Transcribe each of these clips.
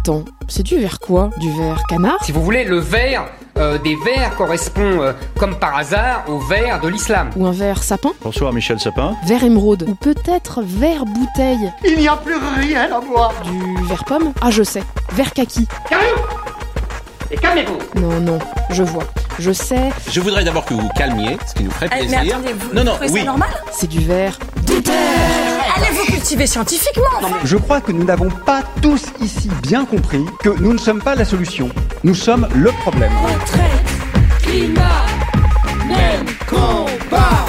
Attends, c'est du vert quoi? Du vert canard? Si vous voulez, le vert des verts correspond, comme par hasard, au vert de l'islam. Ou un vert sapin? Bonsoir Michel Sapin. Vert émeraude? Ou peut-être vert bouteille? Il n'y a plus rien à boire. Du vert pomme? Ah, je sais, vert kaki. Calmez-vous! Et calmez-vous! Non, je vois, je sais. Je voudrais d'abord que vous vous calmiez, ce qui nous ferait plaisir. Mais attendez, vous trouvez oui. ça normal? C'est du vert d'éther. Allez vous cultiver scientifiquement. Je crois que nous n'avons pas tous ici bien compris que nous ne sommes pas la solution. Nous sommes le problème. Retraite, climat, même combat.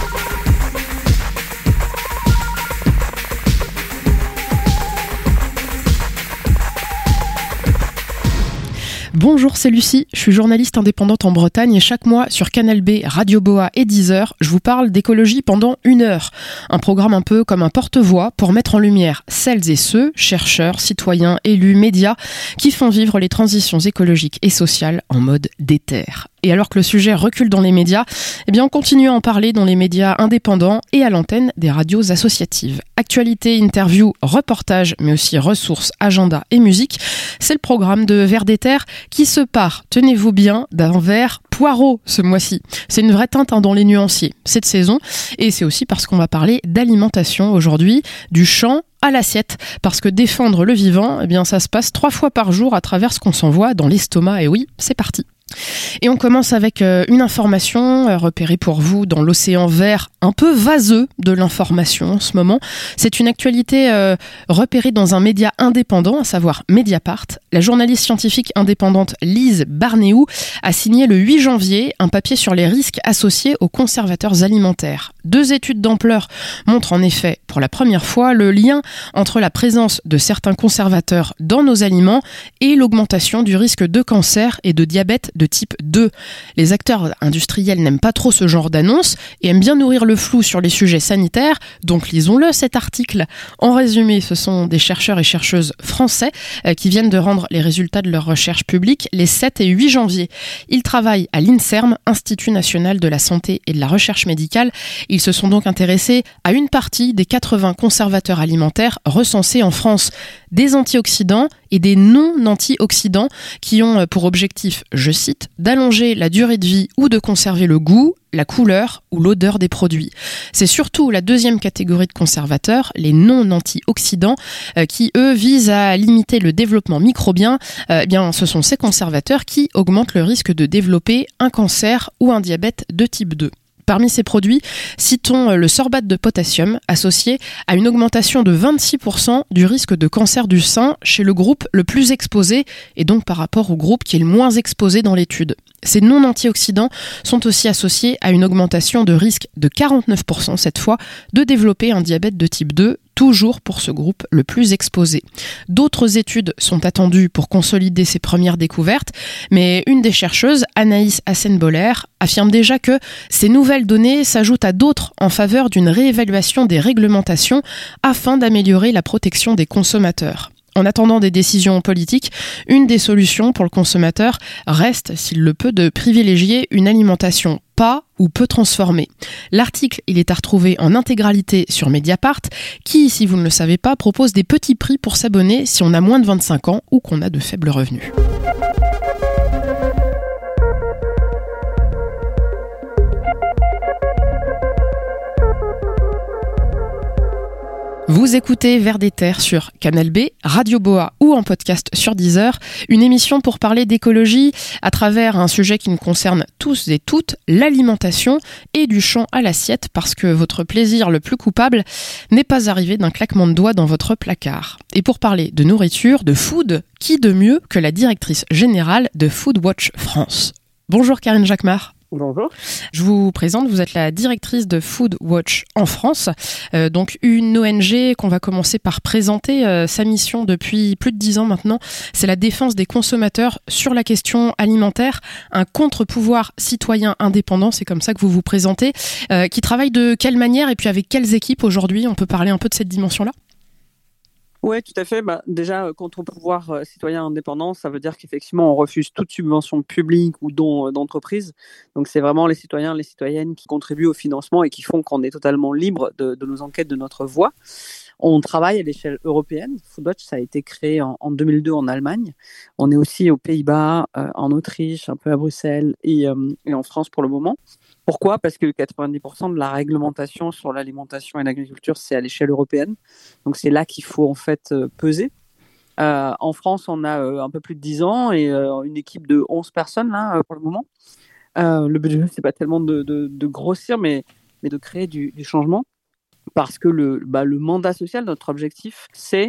Bonjour, c'est Lucie, je suis journaliste indépendante en Bretagne et chaque mois sur Canal B, Radio Boa et Deezer, je vous parle d'écologie pendant 1 heure. Un programme un peu comme un porte-voix pour mettre en lumière celles et ceux, chercheurs, citoyens, élus, médias, qui font vivre les transitions écologiques et sociales en mode d'éther. Et alors que le sujet recule dans les médias, on continue à en parler dans les médias indépendants et à l'antenne des radios associatives. Actualité, interview, reportage, mais aussi ressources, agenda et musique, c'est le programme de Vert d'éther qui se part, tenez-vous bien, d'un vert poireau ce mois-ci. C'est une vraie teinte dans les nuanciers cette saison et c'est aussi parce qu'on va parler d'alimentation aujourd'hui, du champ à l'assiette, parce que défendre le vivant, ça se passe 3 fois par jour à travers ce qu'on s'envoie dans l'estomac. Et oui, c'est parti. Et on commence avec une information repérée pour vous dans l'océan vert un peu vaseux de l'information en ce moment. C'est une actualité repérée dans un média indépendant, à savoir Mediapart. La journaliste scientifique indépendante Lise Barnéou a signé le 8 janvier un papier sur les risques associés aux conservateurs alimentaires. 2 études d'ampleur montrent en effet pour la première fois le lien entre la présence de certains conservateurs dans nos aliments et l'augmentation du risque de cancer et de diabète de type 2. Les acteurs industriels n'aiment pas trop ce genre d'annonce et aiment bien nourrir le flou sur les sujets sanitaires, donc lisons-le cet article. En résumé, ce sont des chercheurs et chercheuses français qui viennent de rendre les résultats de leurs recherches publiques les 7 et 8 janvier. Ils travaillent à l'INSERM, Institut National de la Santé et de la Recherche Médicale. Ils se sont donc intéressés à une partie des 80 conservateurs alimentaires recensés en France, des antioxydants et des non-antioxydants qui ont pour objectif, je cite, d'allonger la durée de vie ou de conserver le goût, la couleur ou l'odeur des produits. C'est surtout la deuxième catégorie de conservateurs, les non-antioxydants, qui eux visent à limiter le développement microbien. Ce sont ces conservateurs qui augmentent le risque de développer un cancer ou un diabète de type 2. Parmi ces produits, citons le sorbate de potassium, associé à une augmentation de 26% du risque de cancer du sein chez le groupe le plus exposé, et donc par rapport au groupe qui est le moins exposé dans l'étude. Ces non-antioxydants sont aussi associés à une augmentation de risque de 49% cette fois de développer un diabète de type 2, toujours pour ce groupe le plus exposé. D'autres études sont attendues pour consolider ces premières découvertes, mais une des chercheuses, Anaïs Hassenboller, affirme déjà que ces nouvelles données s'ajoutent à d'autres en faveur d'une réévaluation des réglementations afin d'améliorer la protection des consommateurs. En attendant des décisions politiques, une des solutions pour le consommateur reste, s'il le peut, de privilégier une alimentation pas ou peu transformée. L'article, il est à retrouver en intégralité sur Mediapart, qui, si vous ne le savez pas, propose des petits prix pour s'abonner si on a moins de 25 ans ou qu'on a de faibles revenus. Vous écoutez Vert d'éther sur Canal B, Radio Boa ou en podcast sur Deezer, une émission pour parler d'écologie à travers un sujet qui nous concerne tous et toutes, l'alimentation et du champ à l'assiette, parce que votre plaisir le plus coupable n'est pas arrivé d'un claquement de doigts dans votre placard. Et pour parler de nourriture, de food, qui de mieux que la directrice générale de Foodwatch France. Bonjour Karine Jacquemart. Bonjour. Je vous présente, vous êtes la directrice de Foodwatch en France, donc une ONG qu'on va commencer par présenter. Sa mission depuis plus de 10 ans maintenant, c'est la défense des consommateurs sur la question alimentaire, un contre-pouvoir citoyen indépendant, c'est comme ça que vous vous présentez, qui travaille de quelle manière et puis avec quelles équipes aujourd'hui? On peut parler un peu de cette dimension-là? Oui, tout à fait. Déjà, contre-pouvoir citoyen indépendant, ça veut dire qu'effectivement, on refuse toute subvention publique ou don d'entreprise. Donc, c'est vraiment les citoyens, les citoyennes qui contribuent au financement et qui font qu'on est totalement libre de nos enquêtes, de notre voix. On travaille à l'échelle européenne. Foodwatch, ça a été créé en 2002 en Allemagne. On est aussi aux Pays-Bas, en Autriche, un peu à Bruxelles et en France pour le moment. Pourquoi ? Parce que 90% de la réglementation sur l'alimentation et l'agriculture, c'est à l'échelle européenne. Donc, c'est là qu'il faut en fait peser. En France, on a un peu plus de 10 ans et une équipe de 11 personnes là, pour le moment. Le but du jeu, c'est pas tellement de grossir, mais de créer du changement. Parce que le mandat social, notre objectif, c'est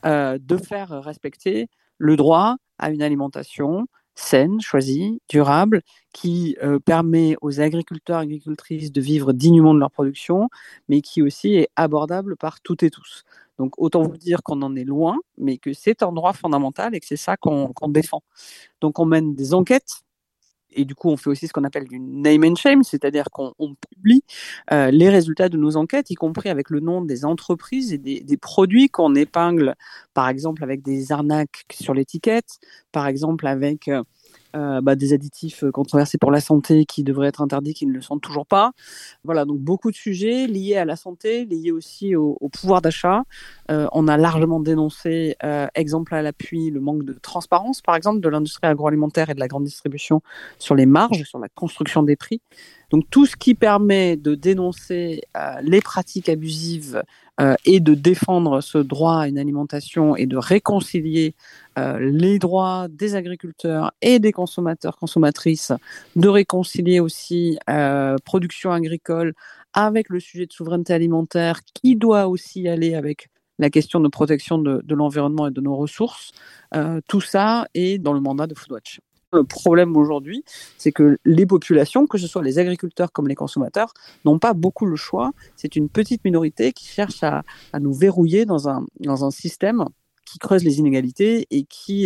de faire respecter le droit à une alimentation saine, choisie, durable, qui permet aux agriculteurs et agricultrices de vivre dignement de leur production, mais qui aussi est abordable par toutes et tous. Donc autant vous dire qu'on en est loin, mais que c'est un droit fondamental et que c'est ça qu'on défend. Donc on mène des enquêtes. Et du coup, on fait aussi ce qu'on appelle du name and shame, c'est-à-dire qu'on publie les résultats de nos enquêtes, y compris avec le nom des entreprises et des produits qu'on épingle, par exemple avec des arnaques sur l'étiquette, par exemple avec des additifs controversés pour la santé qui devraient être interdits, qui ne le sont toujours pas. Voilà, donc beaucoup de sujets liés à la santé, liés aussi au pouvoir d'achat. On a largement dénoncé, exemple à l'appui, le manque de transparence, par exemple, de l'industrie agroalimentaire et de la grande distribution sur les marges, sur la construction des prix. Donc tout ce qui permet de dénoncer les pratiques abusives et de défendre ce droit à une alimentation et de réconcilier les droits des agriculteurs et des consommateurs, consommatrices, de réconcilier aussi production agricole avec le sujet de souveraineté alimentaire qui doit aussi aller avec la question de protection de l'environnement et de nos ressources. Tout ça est dans le mandat de Foodwatch. Le problème aujourd'hui, c'est que les populations, que ce soit les agriculteurs comme les consommateurs, n'ont pas beaucoup le choix. C'est une petite minorité qui cherche à nous verrouiller dans un système qui creuse les inégalités et qui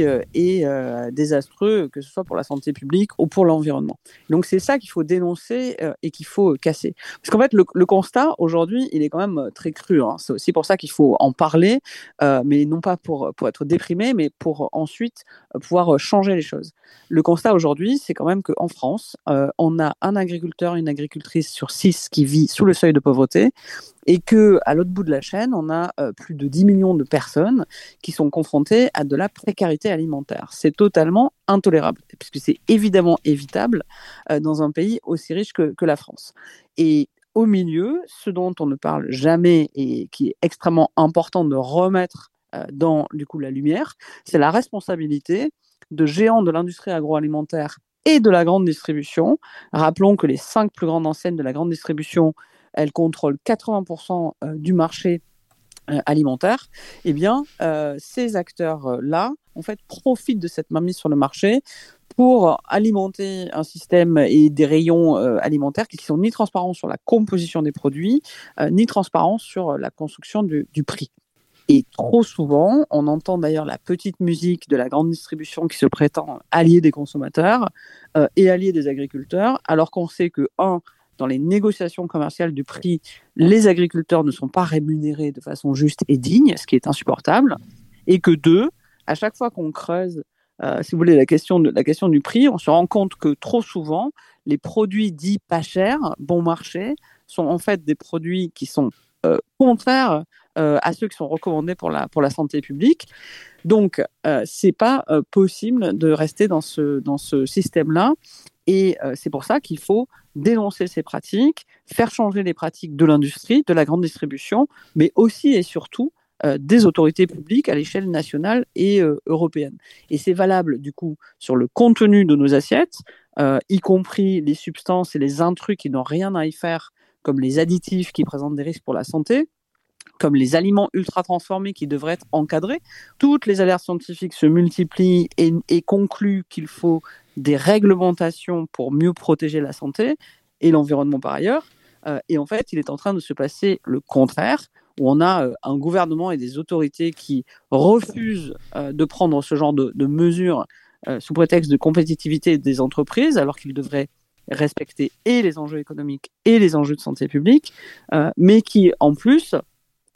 est désastreux, que ce soit pour la santé publique ou pour l'environnement. Donc c'est ça qu'il faut dénoncer et qu'il faut casser. Parce qu'en fait, le constat aujourd'hui, il est quand même très cru. C'est aussi pour ça qu'il faut en parler, mais non pas pour être déprimé, mais pour ensuite pouvoir changer les choses. Le constat aujourd'hui, c'est quand même qu'en France, on a un agriculteur, une agricultrice sur 6 qui vit sous le seuil de pauvreté, et qu'à l'autre bout de la chaîne, on a plus de 10 millions de personnes qui sont confrontées à de la précarité alimentaire. C'est totalement intolérable, puisque c'est évidemment évitable dans un pays aussi riche que la France. Et au milieu, ce dont on ne parle jamais et qui est extrêmement important de remettre dans du coup, la lumière, c'est la responsabilité de géants de l'industrie agroalimentaire et de la grande distribution. Rappelons que les 5 plus grandes enseignes de la grande distribution, elles contrôlent 80% du marché alimentaire. Eh bien, ces acteurs-là, en fait, profitent de cette mainmise sur le marché pour alimenter un système et des rayons alimentaires qui sont ni transparents sur la composition des produits, ni transparents sur la construction du prix. Et trop souvent, on entend d'ailleurs la petite musique de la grande distribution qui se prétend alliée des consommateurs et alliée des agriculteurs, alors qu'on sait que, dans les négociations commerciales du prix, les agriculteurs ne sont pas rémunérés de façon juste et digne, ce qui est insupportable, et que 2, à chaque fois qu'on creuse, si vous voulez, la question du prix, on se rend compte que trop souvent, les produits dits pas chers, bon marché, sont en fait des produits qui sont contraires à ceux qui sont recommandés pour la santé publique. Donc, c'est pas possible de rester dans ce système-là. Et c'est pour ça qu'il faut dénoncer ces pratiques, faire changer les pratiques de l'industrie, de la grande distribution, mais aussi et surtout des autorités publiques à l'échelle nationale et européenne. Et c'est valable du coup sur le contenu de nos assiettes, y compris les substances et les intrus qui n'ont rien à y faire, comme les additifs qui présentent des risques pour la santé, comme les aliments ultra transformés qui devraient être encadrés. Toutes les alertes scientifiques se multiplient et concluent qu'il faut des réglementations pour mieux protéger la santé et l'environnement par ailleurs. Et en fait, il est en train de se passer le contraire, où on a un gouvernement et des autorités qui refusent de prendre ce genre de mesures sous prétexte de compétitivité des entreprises, alors qu'ils devraient respecter et les enjeux économiques et les enjeux de santé publique, mais qui, en plus,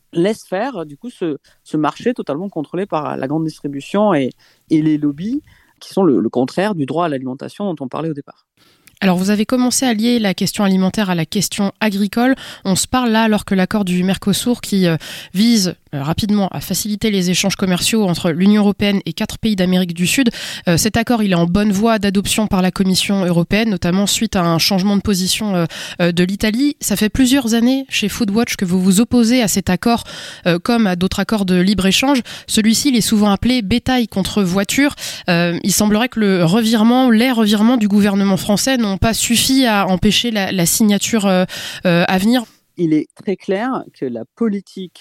laisse faire du coup ce marché totalement contrôlé par la grande distribution et les lobbies qui sont le contraire du droit à l'alimentation dont on parlait au départ. Alors vous avez commencé à lier la question alimentaire à la question agricole. On se parle là alors que l'accord du Mercosur qui vise rapidement à faciliter les échanges commerciaux entre l'Union européenne et 4 pays d'Amérique du Sud. Cet accord, il est en bonne voie d'adoption par la Commission européenne, notamment suite à un changement de position de l'Italie. Ça fait plusieurs années chez Foodwatch que vous vous opposez à cet accord comme à d'autres accords de libre-échange. Celui-ci, il est souvent appelé bétail contre voiture. Il semblerait que les revirements du gouvernement français n'ont pas suffi à empêcher la signature à venir. Il est très clair que la politique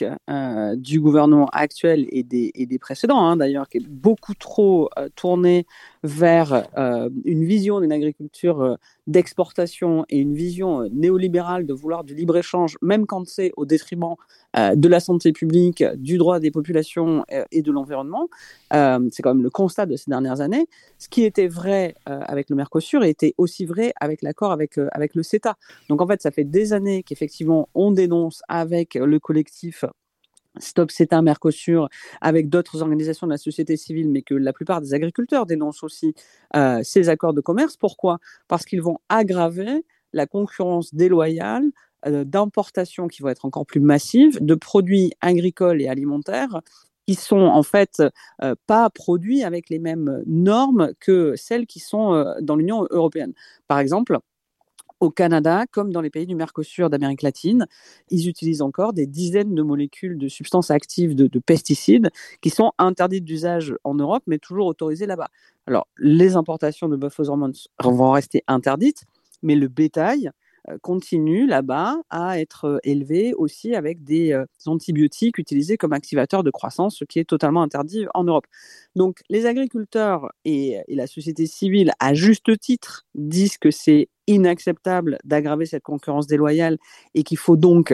du gouvernement actuel et des précédents, d'ailleurs, qui est beaucoup trop tournée vers une vision d'une agriculture d'exportation et une vision néolibérale de vouloir du libre-échange, même quand c'est au détriment de la santé publique, du droit des populations et de l'environnement. C'est quand même le constat de ces dernières années. Ce qui était vrai avec le Mercosur était aussi vrai avec l'accord avec le CETA. Donc en fait, ça fait des années qu'effectivement, on dénonce avec le collectif Stop CETA Mercosur, avec d'autres organisations de la société civile, mais que la plupart des agriculteurs dénoncent aussi ces accords de commerce. Pourquoi ? Parce qu'ils vont aggraver la concurrence déloyale d'importations qui vont être encore plus massives de produits agricoles et alimentaires qui sont en fait pas produits avec les mêmes normes que celles qui sont dans l'Union européenne. Par exemple, au Canada, comme dans les pays du Mercosur d'Amérique latine, ils utilisent encore des dizaines de molécules de substances actives de pesticides qui sont interdites d'usage en Europe, mais toujours autorisées là-bas. Alors, les importations de bœuf aux hormones vont rester interdites, mais le bétail continue là-bas à être élevé aussi avec des antibiotiques utilisés comme activateurs de croissance, ce qui est totalement interdit en Europe. Donc, les agriculteurs et la société civile, à juste titre, disent que c'est inacceptable d'aggraver cette concurrence déloyale et qu'il faut donc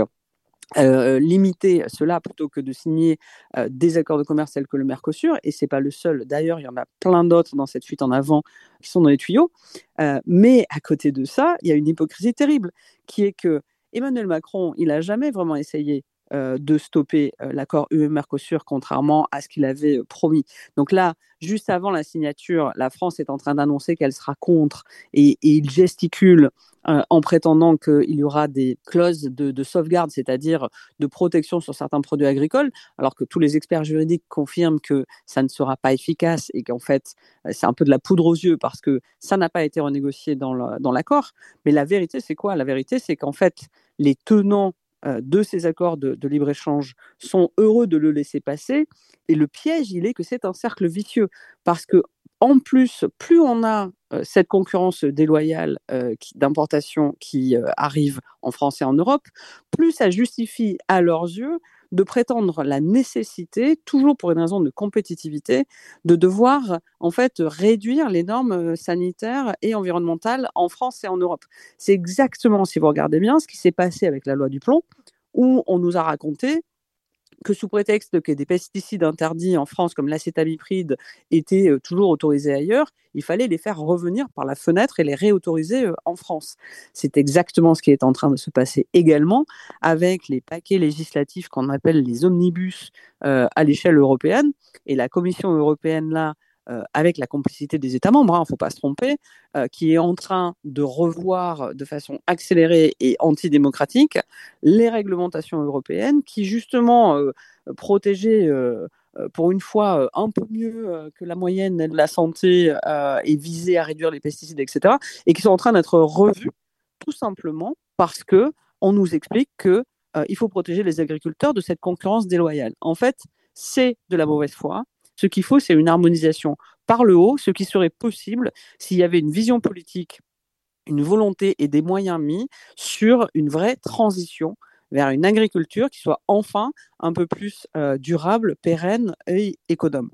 limiter cela plutôt que de signer des accords de commerce tels que le Mercosur, et c'est pas le seul. D'ailleurs, il y en a plein d'autres dans cette fuite en avant qui sont dans les tuyaux. Mais à côté de ça, il y a une hypocrisie terrible, qui est que Emmanuel Macron, il a jamais vraiment essayé de stopper l'accord UE-Mercosur, contrairement à ce qu'il avait promis. Donc là, juste avant la signature, la France est en train d'annoncer qu'elle sera contre, et il gesticule en prétendant qu'il y aura des clauses de sauvegarde, c'est-à-dire de protection sur certains produits agricoles, alors que tous les experts juridiques confirment que ça ne sera pas efficace et qu'en fait, c'est un peu de la poudre aux yeux parce que ça n'a pas été renégocié dans l'accord. Mais la vérité, c'est quoi ? La vérité, c'est qu'en fait, les tenants de ces accords de libre-échange sont heureux de le laisser passer. Et le piège, il est que c'est un cercle vicieux. Parce que, en plus, plus on a cette concurrence déloyale d'importation qui arrive en France et en Europe, plus ça justifie à leurs yeux de prétendre la nécessité, toujours pour une raison de compétitivité, de devoir en fait réduire les normes sanitaires et environnementales en France et en Europe. C'est exactement, si vous regardez bien, ce qui s'est passé avec la loi du plomb, où on nous a raconté que sous prétexte que des pesticides interdits en France, comme l'acétamipride, étaient toujours autorisés ailleurs, il fallait les faire revenir par la fenêtre et les réautoriser en France. C'est exactement ce qui est en train de se passer également avec les paquets législatifs qu'on appelle les omnibus à l'échelle européenne. Et la Commission européenne, là, avec la complicité des États membres, il ne faut pas se tromper, qui est en train de revoir de façon accélérée et antidémocratique les réglementations européennes qui justement protégeaient pour une fois un peu mieux que la moyenne de la santé et visaient à réduire les pesticides, etc. et qui sont en train d'être revues tout simplement parce qu'on nous explique qu'il faut protéger les agriculteurs de cette concurrence déloyale. En fait, c'est de la mauvaise foi. Ce qu'il faut, c'est une harmonisation par le haut, ce qui serait possible s'il y avait une vision politique, une volonté et des moyens mis sur une vraie transition vers une agriculture qui soit enfin un peu plus durable, pérenne et économe.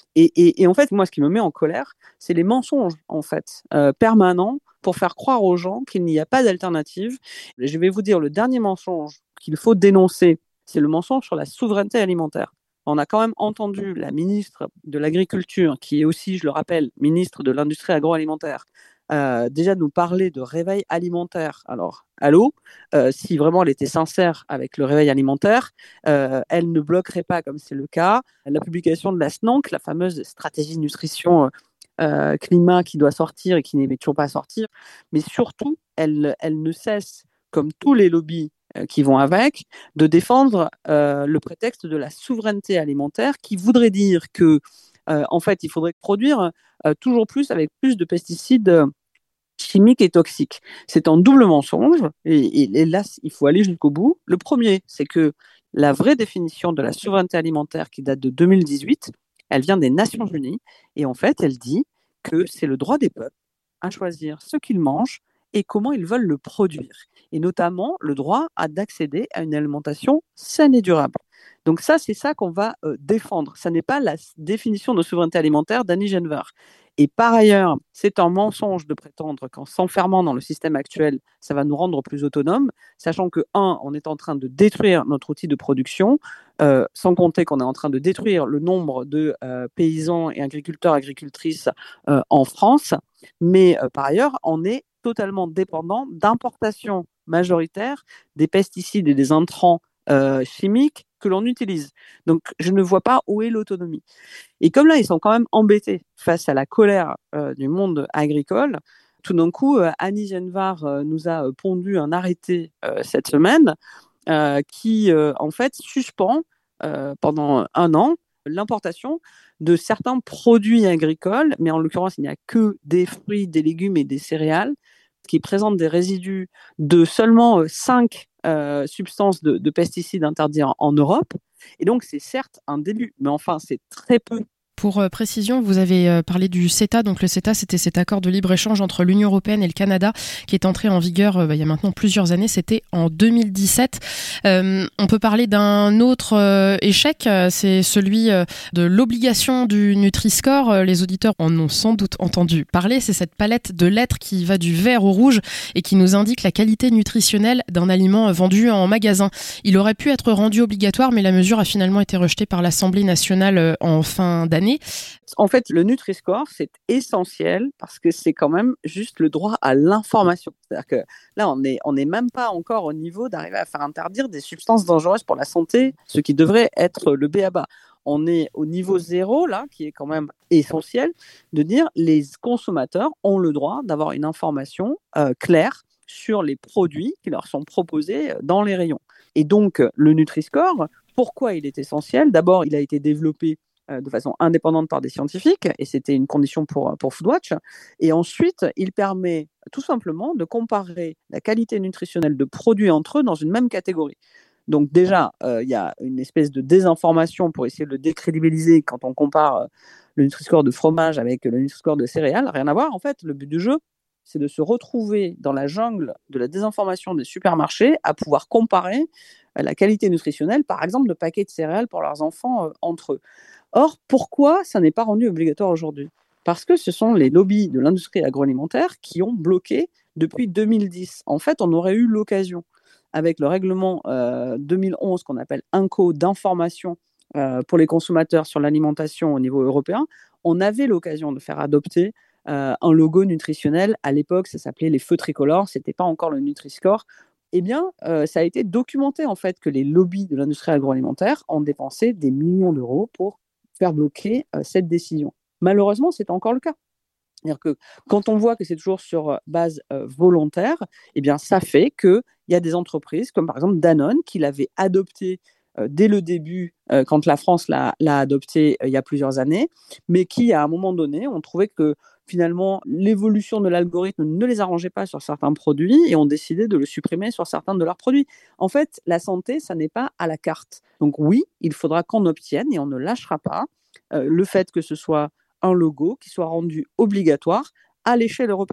Et en fait, moi, ce qui me met en colère, c'est les mensonges en fait, permanents pour faire croire aux gens qu'il n'y a pas d'alternative. Je vais vous dire, le dernier mensonge qu'il faut dénoncer, c'est le mensonge sur la souveraineté alimentaire. On a quand même entendu la ministre de l'Agriculture, qui est aussi, je le rappelle, ministre de l'Industrie agroalimentaire, déjà nous parler de réveil alimentaire. Alors, allô, si vraiment elle était sincère avec le réveil alimentaire, elle ne bloquerait pas, comme c'est le cas, la publication de la SNONC, la fameuse stratégie nutrition climat qui doit sortir et qui n'est toujours pas sortir. Mais surtout, elle ne cesse, comme tous les lobbies qui vont avec, de défendre le prétexte de la souveraineté alimentaire, qui voudrait dire que, en fait, il faudrait produire toujours plus avec plus de pesticides chimiques et toxiques. C'est un double mensonge, et là, il faut aller jusqu'au bout. Le premier, c'est que la vraie définition de la souveraineté alimentaire, qui date de 2018, elle vient des Nations Unies, et en fait, elle dit que c'est le droit des peuples à choisir ce qu'ils mangent et comment ils veulent le produire, et notamment le droit d'accéder à une alimentation saine et durable. Donc ça, c'est ça qu'on va défendre. Ça n'est pas la définition de souveraineté alimentaire d'Annie Genevard. Et par ailleurs, c'est un mensonge de prétendre qu'en s'enfermant dans le système actuel, ça va nous rendre plus autonomes, sachant que, on est en train de détruire notre outil de production, sans compter qu'on est en train de détruire le nombre de paysans et agriculteurs, agricultrices en France. Mais par ailleurs, on est totalement dépendant d'importations majoritaires des pesticides et des intrants chimiques que l'on utilise. Donc, je ne vois pas où est l'autonomie. Et comme là, ils sont quand même embêtés face à la colère du monde agricole, tout d'un coup, Annie Genevard nous a pondu un arrêté cette semaine qui, en fait, suspend pendant 1 an l'importation de certains produits agricoles, mais en l'occurrence, il n'y a que des fruits, des légumes et des céréales qui présentent des résidus de seulement 5 substances de pesticides interdits en Europe. Et donc, c'est certes un début, mais enfin, c'est très peu. Pour précision, vous avez parlé du CETA. Donc le CETA, c'était cet accord de libre-échange entre l'Union européenne et le Canada qui est entré en vigueur il y a maintenant plusieurs années. C'était en 2017. On peut parler d'un autre échec, c'est celui de l'obligation du Nutri-Score. Les auditeurs en ont sans doute entendu parler. C'est cette palette de lettres qui va du vert au rouge et qui nous indique la qualité nutritionnelle d'un aliment vendu en magasin. Il aurait pu être rendu obligatoire, mais la mesure a finalement été rejetée par l'Assemblée nationale en fin d'année. En fait, le Nutri-Score, c'est essentiel parce que c'est quand même juste le droit à l'information. C'est-à-dire que là, on n'est même pas encore au niveau d'arriver à faire interdire des substances dangereuses pour la santé, ce qui devrait être le b.a.-ba. On est au niveau 0, là, qui est quand même essentiel, de dire les consommateurs ont le droit d'avoir une information claire sur les produits qui leur sont proposés dans les rayons. Et donc, le Nutri-Score, pourquoi il est essentiel ? D'abord, il a été développé de façon indépendante par des scientifiques, et c'était une condition pour Foodwatch. Et ensuite, il permet tout simplement de comparer la qualité nutritionnelle de produits entre eux dans une même catégorie. Donc déjà, il y a une espèce de désinformation pour essayer de le décrédibiliser quand on compare le Nutri-Score de fromage avec le Nutri-Score de céréales. Rien à voir, en fait, le but du jeu, c'est de se retrouver dans la jungle de la désinformation des supermarchés à pouvoir comparer la qualité nutritionnelle, par exemple, de paquets de céréales pour leurs enfants entre eux. Or, pourquoi ça n'est pas rendu obligatoire aujourd'hui ? Parce que ce sont les lobbies de l'industrie agroalimentaire qui ont bloqué depuis 2010. En fait, on aurait eu l'occasion, avec le règlement 2011 qu'on appelle INCO d'information pour les consommateurs sur l'alimentation au niveau européen, on avait l'occasion de faire adopter un logo nutritionnel. À l'époque, ça s'appelait les feux tricolores, ce n'était pas encore le Nutri-Score. Eh bien, ça a été documenté en fait que les lobbies de l'industrie agroalimentaire ont dépensé des millions d'euros pour faire bloquer cette décision. Malheureusement, c'est encore le cas. C'est-à-dire que quand on voit que c'est toujours sur base volontaire, eh bien, ça fait qu'il y a des entreprises, comme par exemple Danone, qui l'avaient adopté dès le début, quand la France l'a adopté il y a plusieurs années, mais qui, à un moment donné, ont trouvé que finalement, l'évolution de l'algorithme ne les arrangeait pas sur certains produits et ont décidé de le supprimer sur certains de leurs produits. En fait, la santé, ça n'est pas à la carte. Donc oui, il faudra qu'on obtienne, et on ne lâchera pas, le fait que ce soit un logo qui soit rendu obligatoire à l'échelle européenne.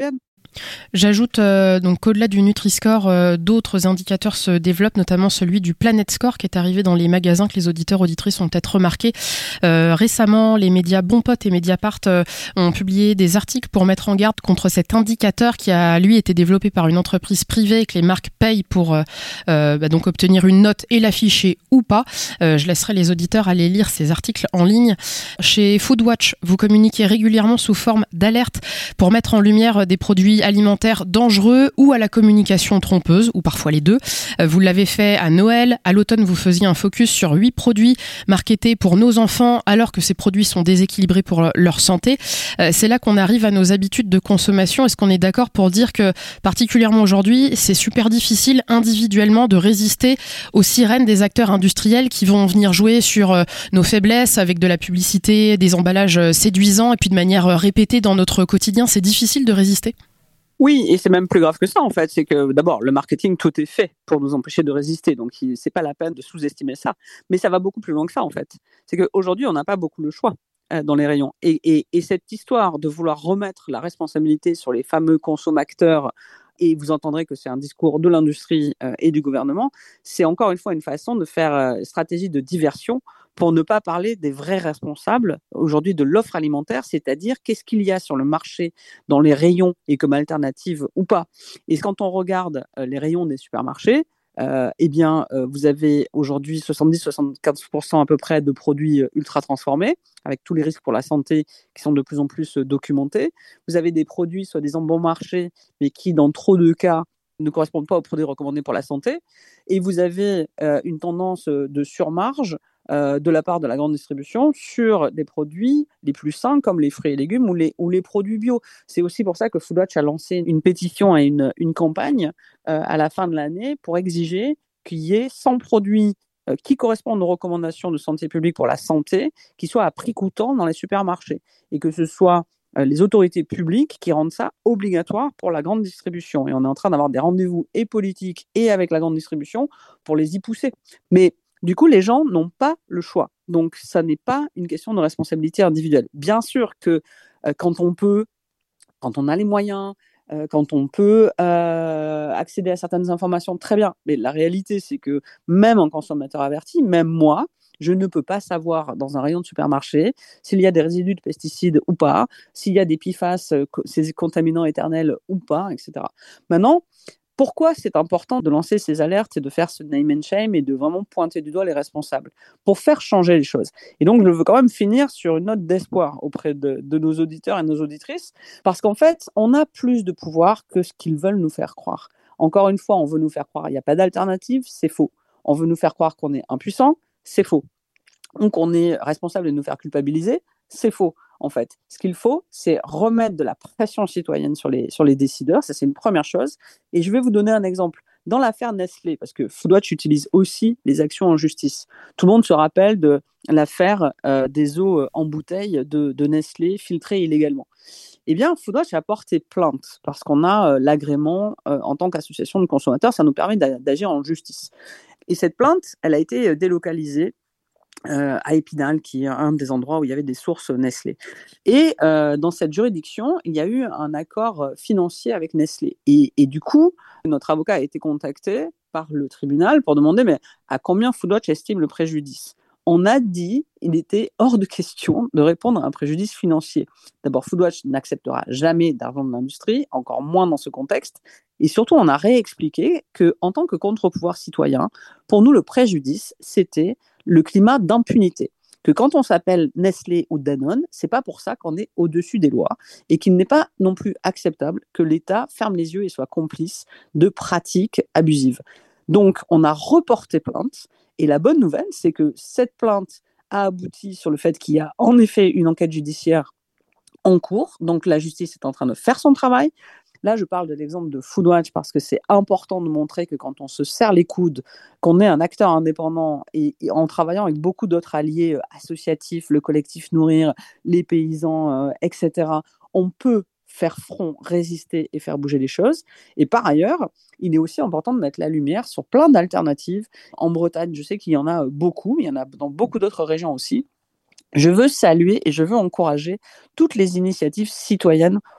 J'ajoute donc qu'au-delà du Nutri-Score, d'autres indicateurs se développent, notamment celui du Planet Score qui est arrivé dans les magasins, que les auditeurs auditrices ont peut-être remarqué. Récemment, les médias Bonpot et Mediapart ont publié des articles pour mettre en garde contre cet indicateur qui a, lui, été développé par une entreprise privée et que les marques payent pour donc obtenir une note et l'afficher ou pas. Je laisserai les auditeurs aller lire ces articles en ligne. Chez Foodwatch, vous communiquez régulièrement sous forme d'alerte pour mettre en lumière des produits alimentaires dangereux ou à la communication trompeuse, ou parfois les deux. Vous l'avez fait à Noël. À l'automne, vous faisiez un focus sur 8 produits marketés pour nos enfants, alors que ces produits sont déséquilibrés pour leur santé. C'est là qu'on arrive à nos habitudes de consommation. Est-ce qu'on est d'accord pour dire que, particulièrement aujourd'hui, c'est super difficile individuellement de résister aux sirènes des acteurs industriels qui vont venir jouer sur nos faiblesses avec de la publicité, des emballages séduisants et puis de manière répétée dans notre quotidien? C'est difficile de résister? Oui, et c'est même plus grave que ça en fait. C'est que d'abord, le marketing, tout est fait pour nous empêcher de résister. Donc, c'est pas la peine de sous-estimer ça. Mais ça va beaucoup plus loin que ça en fait. C'est qu'aujourd'hui, on n'a pas beaucoup le choix dans les rayons. Et cette histoire de vouloir remettre la responsabilité sur les fameux consommateurs, et vous entendrez que c'est un discours de l'industrie et du gouvernement, c'est encore une fois une façon de faire stratégie de diversion pour ne pas parler des vrais responsables aujourd'hui de l'offre alimentaire, c'est-à-dire qu'est-ce qu'il y a sur le marché, dans les rayons et comme alternative ou pas. Et quand on regarde les rayons des supermarchés, vous avez aujourd'hui 70-75% à peu près de produits ultra transformés, avec tous les risques pour la santé qui sont de plus en plus documentés. Vous avez des produits soi-disant bon marché, mais qui dans trop de cas ne correspondent pas aux produits recommandés pour la santé. Et vous avez une tendance de surmarge de la part de la grande distribution sur des produits les plus sains comme les fruits et légumes ou les produits bio. C'est aussi pour ça que Foodwatch a lancé une pétition et une campagne à la fin de l'année pour exiger qu'il y ait 100 produits qui correspondent aux recommandations de santé publique pour la santé, qui soient à prix coûtant dans les supermarchés et que ce soit les autorités publiques qui rendent ça obligatoire pour la grande distribution. Et on est en train d'avoir des rendez-vous et politiques et avec la grande distribution pour les y pousser. Mais du coup, les gens n'ont pas le choix. Donc, ça n'est pas une question de responsabilité individuelle. Bien sûr que quand on a les moyens, quand on peut accéder à certaines informations, très bien. Mais la réalité, c'est que même en consommateur averti, même moi, je ne peux pas savoir dans un rayon de supermarché s'il y a des résidus de pesticides ou pas, s'il y a des PFAS, ces contaminants éternels ou pas, etc. Maintenant, pourquoi c'est important de lancer ces alertes et de faire ce name and shame et de vraiment pointer du doigt les responsables pour faire changer les choses? Et donc, je veux quand même finir sur une note d'espoir auprès de nos auditeurs et nos auditrices, parce qu'en fait, on a plus de pouvoir que ce qu'ils veulent nous faire croire. Encore une fois, on veut nous faire croire qu'il n'y a pas d'alternative, c'est faux. On veut nous faire croire qu'on est impuissant, c'est faux. Ou qu'on est responsable de nous faire culpabiliser, c'est faux. En fait, ce qu'il faut, c'est remettre de la pression citoyenne sur les décideurs. Ça, c'est une première chose. Et je vais vous donner un exemple. Dans l'affaire Nestlé, parce que Foodwatch utilise aussi les actions en justice. Tout le monde se rappelle de l'affaire des eaux en bouteille de Nestlé filtrées illégalement. Eh bien, Foodwatch a porté plainte parce qu'on a l'agrément en tant qu'association de consommateurs. Ça nous permet d'agir en justice. Et cette plainte, elle a été délocalisée à Épinal, qui est un des endroits où il y avait des sources Nestlé. Et dans cette juridiction, il y a eu un accord financier avec Nestlé. Et du coup, notre avocat a été contacté par le tribunal pour demander mais à combien Foodwatch estime le préjudice. On a dit qu'il était hors de question de répondre à un préjudice financier. D'abord, Foodwatch n'acceptera jamais d'argent de l'industrie, encore moins dans ce contexte. Et surtout, on a réexpliqué qu'en tant que contre-pouvoir citoyen, pour nous, le préjudice, c'était le climat d'impunité. Que quand on s'appelle Nestlé ou Danone, c'est pas pour ça qu'on est au-dessus des lois et qu'il n'est pas non plus acceptable que l'État ferme les yeux et soit complice de pratiques abusives. Donc, on a reporté plainte et la bonne nouvelle, c'est que cette plainte a abouti sur le fait qu'il y a en effet une enquête judiciaire en cours. Donc, la justice est en train de faire son travail. Là, je parle de l'exemple de Foodwatch parce que c'est important de montrer que quand on se serre les coudes, qu'on est un acteur indépendant et en travaillant avec beaucoup d'autres alliés associatifs, le collectif Nourrir, les paysans, etc., on peut faire front, résister et faire bouger les choses. Et par ailleurs, il est aussi important de mettre la lumière sur plein d'alternatives. En Bretagne, je sais qu'il y en a beaucoup, mais il y en a dans beaucoup d'autres régions aussi. Je veux saluer et je veux encourager toutes les initiatives citoyennes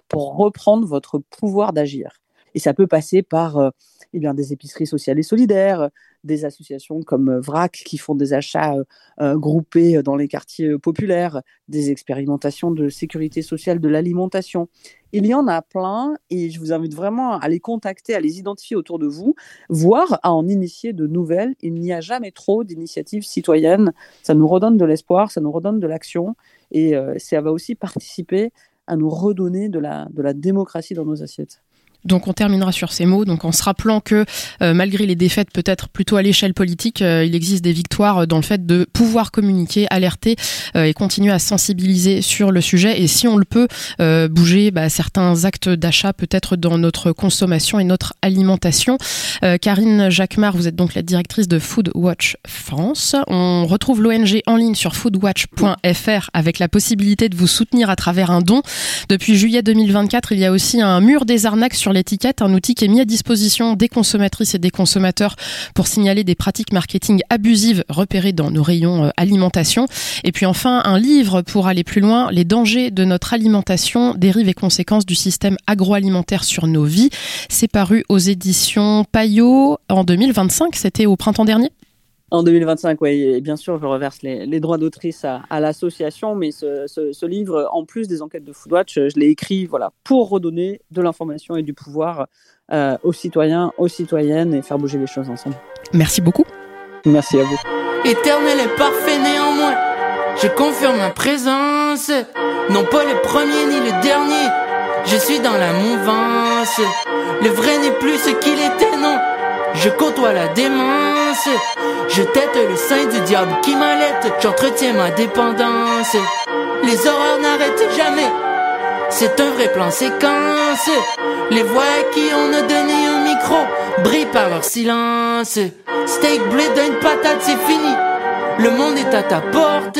pour reprendre votre pouvoir d'agir. Et ça peut passer par des épiceries sociales et solidaires, des associations comme VRAC qui font des achats groupés dans les quartiers populaires, des expérimentations de sécurité sociale de l'alimentation. Il y en a plein et je vous invite vraiment à les contacter, à les identifier autour de vous, voire à en initier de nouvelles. Il n'y a jamais trop d'initiatives citoyennes. Ça nous redonne de l'espoir, ça nous redonne de l'action et ça va aussi participer à nous redonner de la démocratie dans nos assiettes. Donc on terminera sur ces mots, donc en se rappelant que malgré les défaites peut-être plutôt à l'échelle politique, il existe des victoires dans le fait de pouvoir communiquer, alerter et continuer à sensibiliser sur le sujet et si on le peut, bouger certains actes d'achat peut-être dans notre consommation et notre alimentation. Karine Jacquemart, vous êtes donc la directrice de Foodwatch France. On retrouve l'ONG en ligne sur foodwatch.fr avec la possibilité de vous soutenir à travers un don. Depuis juillet 2024, il y a aussi un mur des arnaques sur l'étiquette, un outil qui est mis à disposition des consommatrices et des consommateurs pour signaler des pratiques marketing abusives repérées dans nos rayons alimentation. Et puis enfin, un livre pour aller plus loin, les dangers de notre alimentation, dérives et conséquences du système agroalimentaire sur nos vies. C'est paru aux éditions Payot en 2025, c'était au printemps dernier. En 2025, oui, et bien sûr, je reverse les droits d'autrice à l'association, mais ce livre, en plus des enquêtes de Foodwatch, je l'ai écrit pour redonner de l'information et du pouvoir aux citoyens, aux citoyennes et faire bouger les choses ensemble. Merci beaucoup. Merci à vous. Éternel et parfait néanmoins, je confirme ma présence, non pas le premier ni le dernier, je suis dans la mouvance, le vrai n'est plus ce qu'il était, non. Je côtoie la démence, je tête le sein du diable qui m'allaite, j'entretiens ma dépendance. Les horreurs n'arrêtent jamais, c'est un vrai plan séquence. Les voix à qui on a donné un micro brillent par leur silence. Steak blé d'une patate, c'est fini, le monde est à ta porte.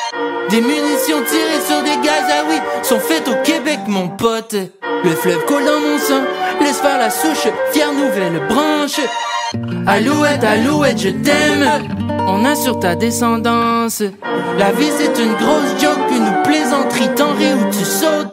Des munitions tirées sur des gaz, ah oui, sont faites au Québec mon pote. Le fleuve coule dans mon sang, laisse faire la souche, fière nouvelle branche. Alouette, alouette, je t'aime, on assure ta descendance. La vie c'est une grosse joke, une plaisanterie, t'en ris ou tu sautes.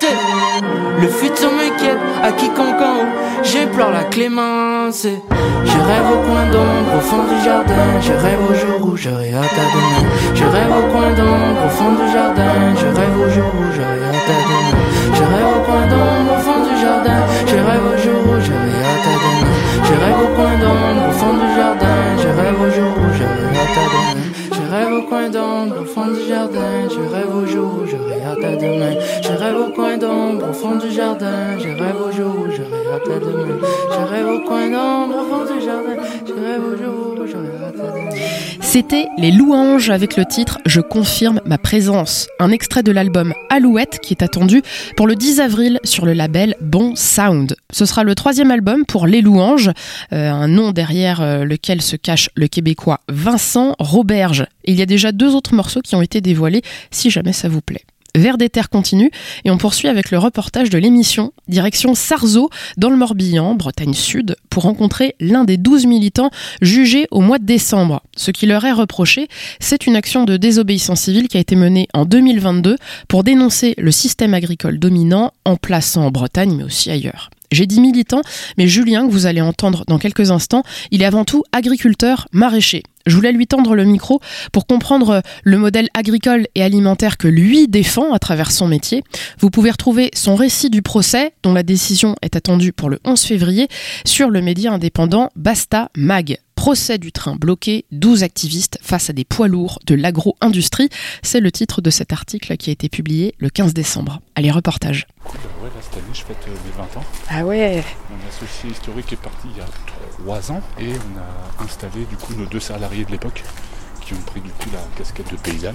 Le futur m'inquiète, à quiconque en haut, j'implore la clémence. Je rêve au coin d'ombre, au fond du jardin, je rêve au jour où j'aurai hâte à demain. Je rêve au coin d'ombre, au fond du jardin, je rêve au jour où j'aurai hâte à demain. Je rêve au coin d'ombre, au fond du jardin, je rêve au jour où j'aurai hâte à demain. Je rêve au coin d'ombre, au fond du jardin, je rêve au jour où j'aurai hâte à demain. Je rêve au coin d'ombre, au fond du jardin, je rêve au jour où j'aurai hâte à demain. Je rêve au coin d'ombre, au fond du jardin, je rêve au jour où j'aurai hâte à demain. Je rêve au coin d'ombre, au fond du jardin, je rêve au jour où j'aurai hâte à demain. C'était Les Louanges avec le titre « Je confirme ma présence », un extrait de l'album Alouette qui est attendu pour le 10 avril sur le label Bon Sound. Ce sera le 3e album pour Les Louanges, un nom derrière lequel se cache le Québécois Vincent Roberge. Et il y a déjà 2 autres morceaux qui ont été dévoilés, si jamais ça vous plaît. Vers des terres continue et on poursuit avec le reportage de l'émission, direction Sarzeau, dans le Morbihan, Bretagne Sud, pour rencontrer l'un des 12 militants jugés au mois de décembre. Ce qui leur est reproché, c'est une action de désobéissance civile qui a été menée en 2022 pour dénoncer le système agricole dominant en place en Bretagne mais aussi ailleurs. J'ai dit militant, mais Julien, que vous allez entendre dans quelques instants, il est avant tout agriculteur maraîcher. Je voulais lui tendre le micro pour comprendre le modèle agricole et alimentaire que lui défend à travers son métier. Vous pouvez retrouver son récit du procès, dont la décision est attendue pour le 11 février, sur le média indépendant Basta Mag. Procès du train bloqué, 12 activistes face à des poids lourds de l'agro-industrie. C'est le titre de cet article qui a été publié le 15 décembre. Allez, reportage. Ouais, là, cette année, je fête mes 20 ans. Ah ouais. Mon associé historique est parti il y a 3 ans et on a installé du coup nos 2 salariés de l'époque qui ont pris du coup la casquette de paysanne.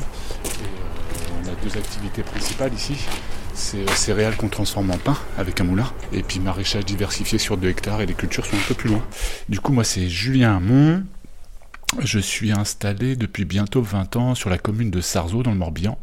Et on a 2 activités principales ici. C'est céréales qu'on transforme en pain avec un moulin. Et puis maraîchage diversifié sur 2 hectares et les cultures sont un peu plus loin. Du coup, moi, c'est Julien Hamon. Je suis installé depuis bientôt 20 ans sur la commune de Sarzeau dans le Morbihan.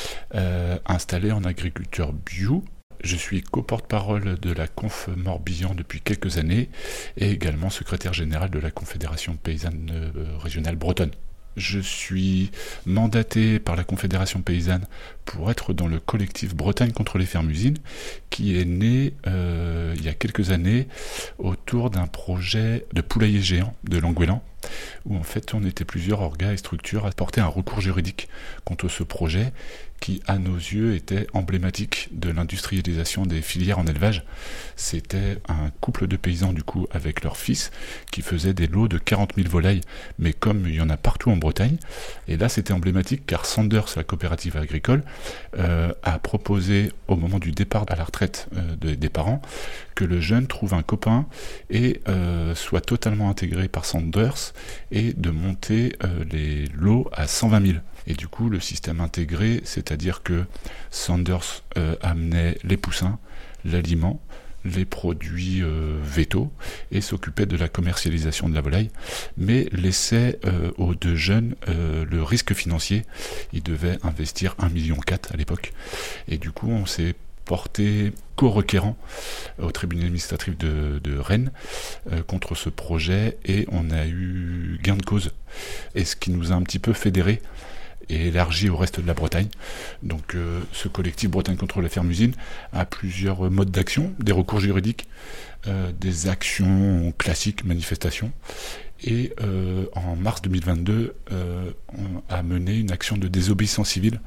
Installé en agriculture bio. Je suis co-porte-parole de la Conf Morbihan depuis quelques années et également secrétaire général de la Confédération paysanne régionale bretonne. Je suis mandaté par la Confédération paysanne pour être dans le collectif Bretagne contre les fermes-usines, qui est né il y a quelques années autour d'un projet de poulailler géant de Languélan, où en fait on était plusieurs orgas et structures à porter un recours juridique contre ce projet qui, à nos yeux, était emblématique de l'industrialisation des filières en élevage. C'était un couple de paysans, du coup, avec leur fils, qui faisaient des lots de 40 000 volailles, mais comme il y en a partout en Bretagne. Et là, c'était emblématique, car Sanders, la coopérative agricole, a proposé, au moment du départ à la retraite des parents, que le jeune trouve un copain et soit totalement intégré par Sanders, et de monter les lots à 120 000. Et du coup, le système intégré, c'est-à-dire que Sanders amenait les poussins, l'aliment, les produits végétaux et s'occupait de la commercialisation de la volaille, mais laissait aux deux jeunes le risque financier. Ils devaient investir 1,4 million à l'époque. Et du coup, on s'est porté co-requérant au tribunal administratif de Rennes contre ce projet, et on a eu gain de cause. Et ce qui nous a un petit peu fédéré et élargi au reste de la Bretagne. Donc ce collectif Bretagne contre les fermes-usines a plusieurs modes d'action, des recours juridiques, des actions classiques, manifestations, et en mars 2022 on a mené une action de désobéissance civile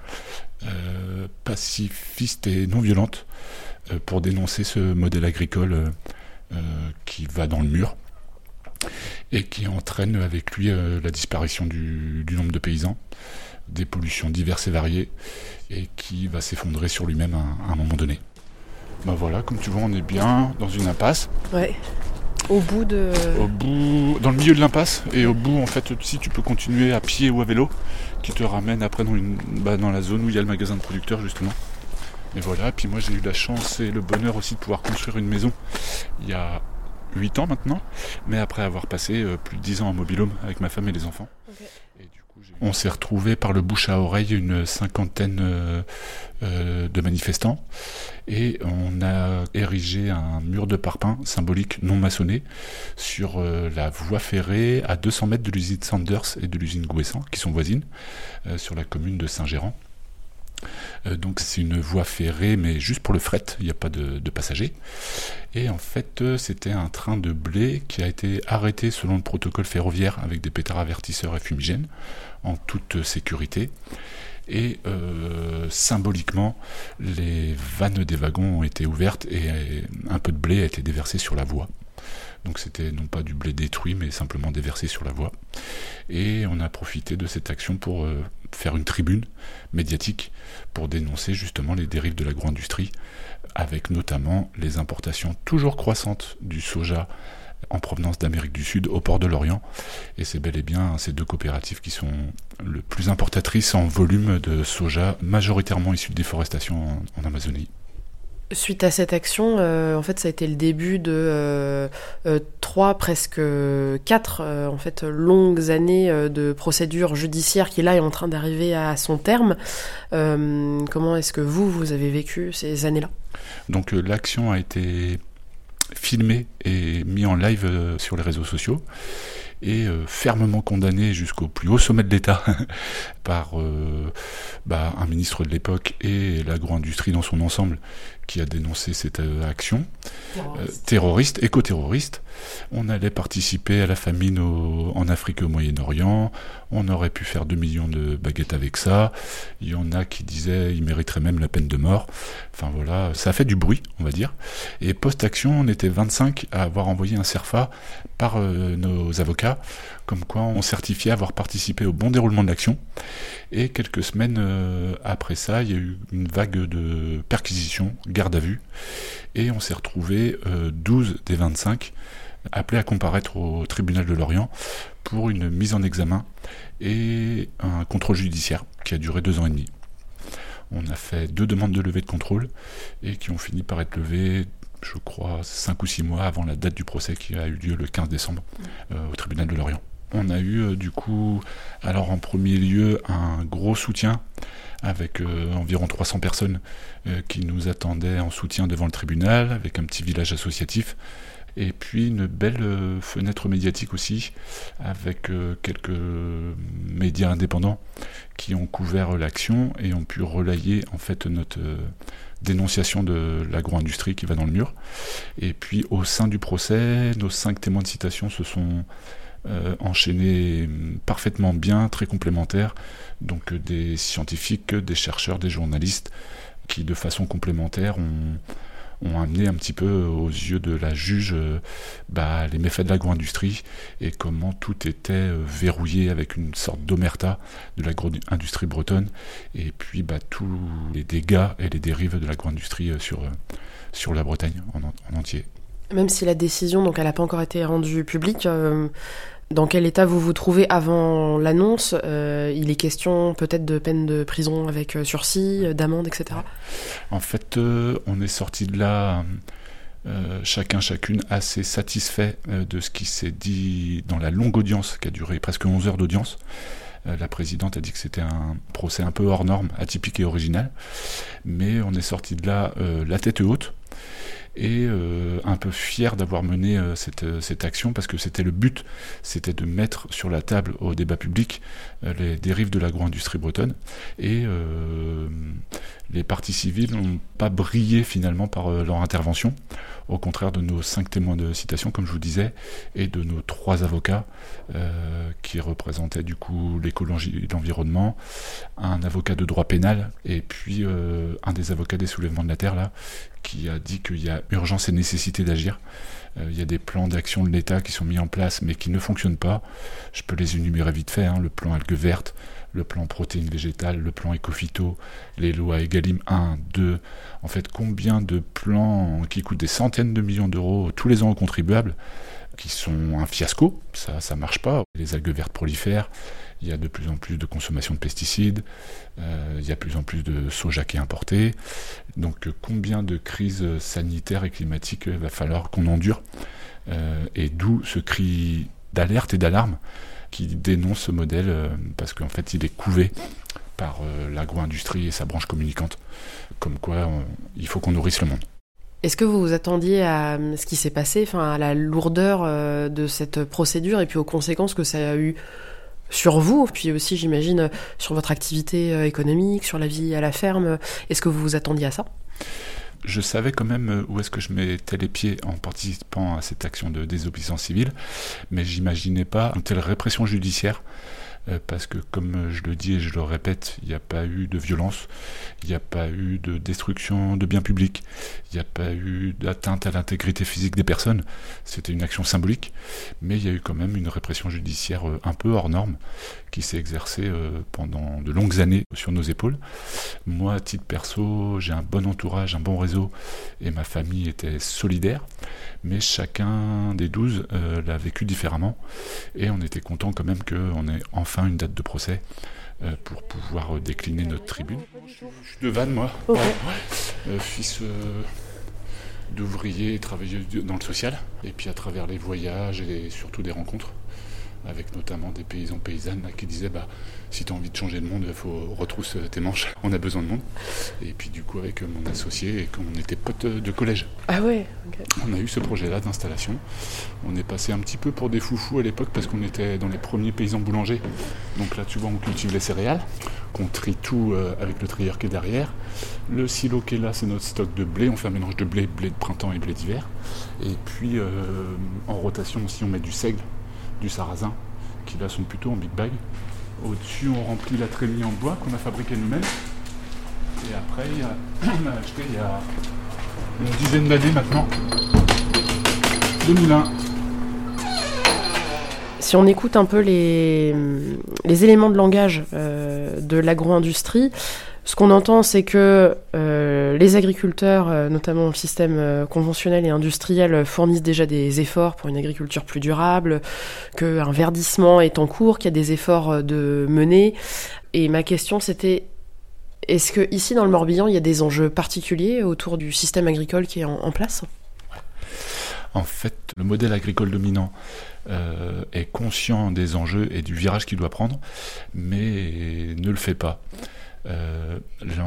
pacifiste et non violente pour dénoncer ce modèle agricole qui va dans le mur et qui entraîne avec lui la disparition du nombre de paysans, des pollutions diverses et variées, et qui va s'effondrer sur lui-même à un moment donné. Ben voilà, comme tu vois, on est bien dans une impasse. Ouais. Dans le milieu de l'impasse, et au bout, en fait, si tu peux continuer à pied ou à vélo, qui te ramène après dans la zone où il y a le magasin de producteurs, justement. Et voilà, puis moi j'ai eu la chance et le bonheur aussi de pouvoir construire une maison il y a 8 ans maintenant, mais après avoir passé plus de 10 ans en mobil-home avec ma femme et les enfants. Okay. Et du coup, on s'est retrouvés par le bouche à oreille une 50aine de manifestants, et on a érigé un mur de parpaing symbolique non maçonné sur la voie ferrée à 200 mètres de l'usine Sanders et de l'usine Gouessant, qui sont voisines, sur la commune de Saint-Gérand. Donc c'est une voie ferrée, mais juste pour le fret, il n'y a pas de passagers. Et en fait, c'était un train de blé qui a été arrêté selon le protocole ferroviaire avec des pétards avertisseurs et fumigènes, en toute sécurité. Et symboliquement, les vannes des wagons ont été ouvertes et un peu de blé a été déversé sur la voie. Donc c'était non pas du blé détruit, mais simplement déversé sur la voie. Et on a profité de cette action pour faire une tribune médiatique pour dénoncer justement les dérives de l'agro-industrie, avec notamment les importations toujours croissantes du soja en provenance d'Amérique du Sud au port de Lorient. Et c'est bel et bien ces deux coopératives qui sont le plus importatrices en volume de soja, majoritairement issu de déforestation en Amazonie. Suite à cette action, en fait, ça a été le début de 3, presque 4 en fait, longues années de procédure judiciaire qui là est en train d'arriver à son terme. Comment est-ce que vous avez vécu ces années-là ? Donc l'action a été filmée et mise en live sur les réseaux sociaux, et fermement condamné jusqu'au plus haut sommet de l'État par un ministre de l'époque et l'agro-industrie dans son ensemble, qui a dénoncé cette action terroriste, éco-terroriste. On allait participer à la famine en Afrique et au Moyen-Orient, on aurait pu faire 2 millions de baguettes avec ça, il y en a qui disaient il mériterait même la peine de mort. Enfin voilà, ça a fait du bruit, on va dire. Et post-action, on était 25 à avoir envoyé un CERFA par nos avocats, comme quoi on certifiait avoir participé au bon déroulement de l'action. Et quelques semaines après ça, il y a eu une vague de perquisitions, garde à vue, et on s'est retrouvé 12 des 25 appelés à comparaître au tribunal de Lorient pour une mise en examen et un contrôle judiciaire qui a duré 2 ans et demi. On a fait 2 demandes de levée de contrôle et qui ont fini par être levées, je crois, 5 ou 6 mois avant la date du procès qui a eu lieu le 15 décembre au tribunal de Lorient. On a eu du coup, alors en premier lieu, un gros soutien avec environ 300 personnes qui nous attendaient en soutien devant le tribunal, avec un petit village associatif Et puis une belle fenêtre médiatique aussi, avec quelques médias indépendants qui ont couvert l'action et ont pu relayer en fait notre dénonciation de l'agro-industrie qui va dans le mur. Et puis au sein du procès, nos 5 témoins de citation se sont enchaînés parfaitement bien, très complémentaires, donc des scientifiques, des chercheurs, des journalistes qui de façon complémentaire ont amené un petit peu aux yeux de la juge les méfaits de l'agro-industrie et comment tout était verrouillé avec une sorte d'omerta de l'agro-industrie bretonne, et puis tous les dégâts et les dérives de l'agro-industrie sur la Bretagne en entier. Même si la décision, donc, elle n'a pas encore été rendue publique, dans quel état vous vous trouvez avant l'annonce ? Il est question peut-être de peine de prison avec sursis, d'amende, etc. En fait, on est sorti de là, chacune assez satisfait de ce qui s'est dit dans la longue audience qui a duré presque 11 heures d'audience. La présidente a dit que c'était un procès un peu hors norme, atypique et original, mais on est sorti de là la tête haute et un peu fier d'avoir mené cette action, parce que c'était le but, c'était de mettre sur la table au débat public les dérives de l'agro-industrie bretonne, et les parties civiles n'ont pas brillé finalement par leur intervention, au contraire de nos 5 témoins de citation, comme je vous disais, et de nos 3 avocats qui représentaient du coup l'écologie et l'environnement, un avocat de droit pénal, et puis un des avocats des soulèvements de la terre là, qui a dit qu'il y a urgence et nécessité d'agir. Il y a des plans d'action de l'État qui sont mis en place mais qui ne fonctionnent pas. Je peux les énumérer vite fait, le plan algues vertes, le plan protéines végétales, le plan éco-phyto, les lois Egalim 1, 2. En fait, combien de plans qui coûtent des centaines de millions d'euros tous les ans aux contribuables, qui sont un fiasco, ça marche pas. Les algues vertes prolifèrent, il y a de plus en plus de consommation de pesticides, il y a de plus en plus de soja qui est importé. Donc combien de crises sanitaires et climatiques il va falloir qu'on endure, et d'où ce cri d'alerte et d'alarme qui dénonce ce modèle, parce qu'en fait il est couvé par l'agro-industrie et sa branche communicante, comme quoi il faut qu'on nourrisse le monde. Est-ce que vous vous attendiez à ce qui s'est passé, à la lourdeur de cette procédure et puis aux conséquences que ça a eu sur vous, puis aussi j'imagine sur votre activité économique, sur la vie à la ferme? Est-ce que vous vous attendiez à ça ? Je savais quand même où est-ce que je mettais les pieds en participant à cette action de désobéissance civile, mais j'imaginais pas une telle répression judiciaire, parce que comme je le dis et je le répète, il n'y a pas eu de violence, il n'y a pas eu de destruction de biens publics, il n'y a pas eu d'atteinte à l'intégrité physique des personnes. C'était une action symbolique, mais il y a eu quand même une répression judiciaire un peu hors norme qui s'est exercée pendant de longues années sur nos épaules. Moi, à titre perso, j'ai un bon entourage, un bon réseau, et ma famille était solidaire, mais chacun des 12 l'a vécu différemment, et on était content quand même qu'on ait enfin une date de procès pour pouvoir décliner notre tribune. Je suis de Vannes, moi, okay. Fils d'ouvrier et travailleur dans le social, et puis à travers les voyages et surtout des rencontres, avec notamment des paysans paysannes qui disaient si tu as envie de changer de monde, il faut retrousser tes manches, on a besoin de monde. Et puis du coup avec mon associé, et qu'on était potes de collège. Ah ouais, okay. On a eu ce projet-là d'installation. On est passé un petit peu pour des foufous à l'époque parce qu'on était dans les premiers paysans boulangers. Donc là tu vois, on cultive les céréales, qu'on trie tout avec le trieur qui est derrière. Le silo qui est là, c'est notre stock de blé. On fait un mélange de blé de printemps et blé d'hiver. Et puis en rotation aussi, on met du seigle, du sarrasin, qui là sont plutôt en big bag. Au-dessus, on remplit la trémie en bois qu'on a fabriquée nous-mêmes. Et après, on a acheté il y a une dizaine d'années maintenant, le moulin. Si on écoute un peu les éléments de langage de l'agro-industrie, ce qu'on entend, c'est que les agriculteurs, notamment le système conventionnel et industriel, fournissent déjà des efforts pour une agriculture plus durable, qu'un verdissement est en cours, qu'il y a des efforts de mener. Et ma question, c'était, est-ce que ici dans le Morbihan, il y a des enjeux particuliers autour du système agricole qui est en place ? En fait, le modèle agricole dominant est conscient des enjeux et du virage qu'il doit prendre, mais ne le fait pas. J'ai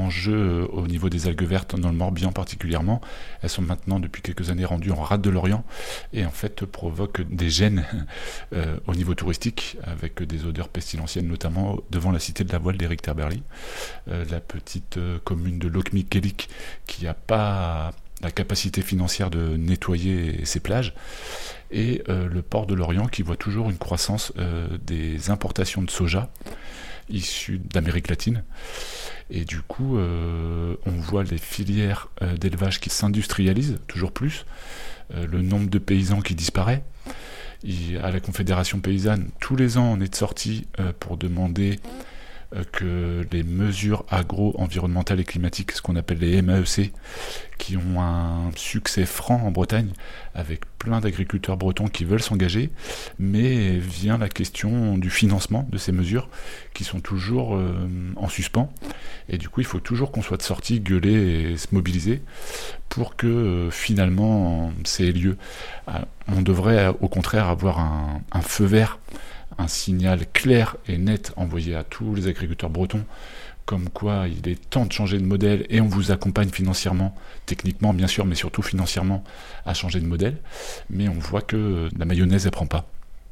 en jeu au niveau des algues vertes dans le Morbihan particulièrement. Elles sont maintenant depuis quelques années rendues en rade de l'Orient et en fait provoquent des gènes au niveau touristique avec des odeurs pestilentielles notamment devant la cité de la voile d'Éric Terberly, la petite commune de Lokmik-Gelik qui n'a pas la capacité financière de nettoyer ses plages, et le port de l'Orient qui voit toujours une croissance des importations de soja issus d'Amérique latine. Et du coup, on voit les filières d'élevage qui s'industrialisent toujours plus, le nombre de paysans qui disparaît. À la Confédération paysanne, tous les ans, on est sorti pour demander que les mesures agro-environnementales et climatiques, ce qu'on appelle les MAEC, qui ont un succès franc en Bretagne, avec plein d'agriculteurs bretons qui veulent s'engager, mais vient la question du financement de ces mesures, qui sont toujours en suspens, et du coup il faut toujours qu'on soit de sortie, gueuler et se mobiliser, pour que finalement ça ait lieu. On devrait au contraire avoir un feu vert, un signal clair et net envoyé à tous les agriculteurs bretons, comme quoi il est temps de changer de modèle et on vous accompagne financièrement, techniquement bien sûr, mais surtout financièrement à changer de modèle. Mais on voit que la mayonnaise elle prend pas.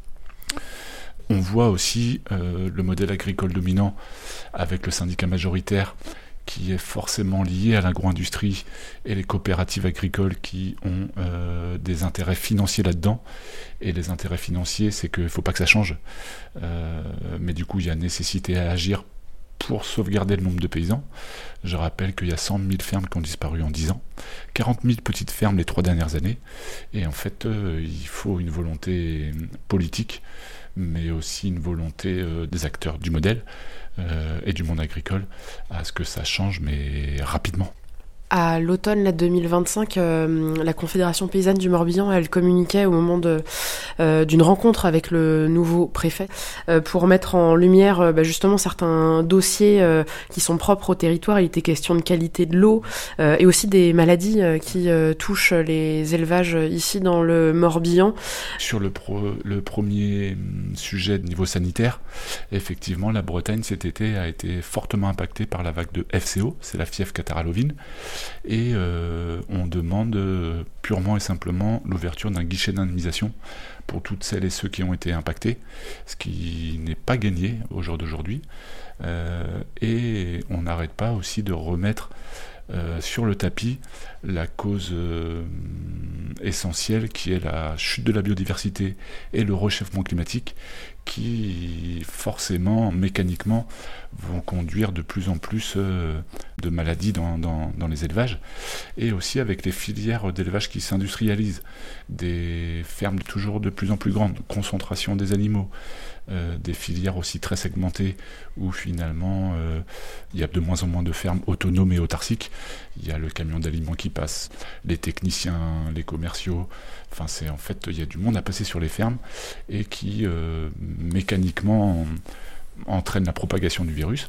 On voit aussi le modèle agricole dominant avec le syndicat majoritaire qui est forcément lié à l'agro-industrie et les coopératives agricoles qui ont des intérêts financiers là-dedans. Et les intérêts financiers, c'est qu'il ne faut pas que ça change. Mais du coup, il y a nécessité à agir pour sauvegarder le nombre de paysans. Je rappelle qu'il y a 100 000 fermes qui ont disparu en 10 ans, 40 000 petites fermes les 3 dernières années. Et en fait, il faut une volonté politique, mais aussi une volonté des acteurs du modèle et du monde agricole à ce que ça change, mais rapidement. À l'automne 2025, la Confédération paysanne du Morbihan, elle communiquait au moment d'une rencontre avec le nouveau préfet pour mettre en lumière justement certains dossiers qui sont propres au territoire. Il était question de qualité de l'eau et aussi des maladies qui touchent les élevages ici dans le Morbihan. Sur le premier sujet de niveau sanitaire, effectivement, la Bretagne cet été a été fortement impactée par la vague de FCO, c'est la fièvre catarrhale ovine. Et on demande purement et simplement l'ouverture d'un guichet d'indemnisation pour toutes celles et ceux qui ont été impactés, ce qui n'est pas gagné au jour d'aujourd'hui. Et on n'arrête pas aussi de remettre sur le tapis la cause essentielle qui est la chute de la biodiversité et le réchauffement climatique, qui forcément, mécaniquement, vont conduire de plus en plus de maladies dans les élevages, et aussi avec les filières d'élevage qui s'industrialisent, des fermes toujours de plus en plus grandes, concentration des animaux, des filières aussi très segmentées où finalement il y a de moins en moins de fermes autonomes et autarciques. Il y a le camion d'aliments qui passe, les techniciens, les commerciaux, enfin en fait il y a du monde à passer sur les fermes et qui mécaniquement entraîne la propagation du virus.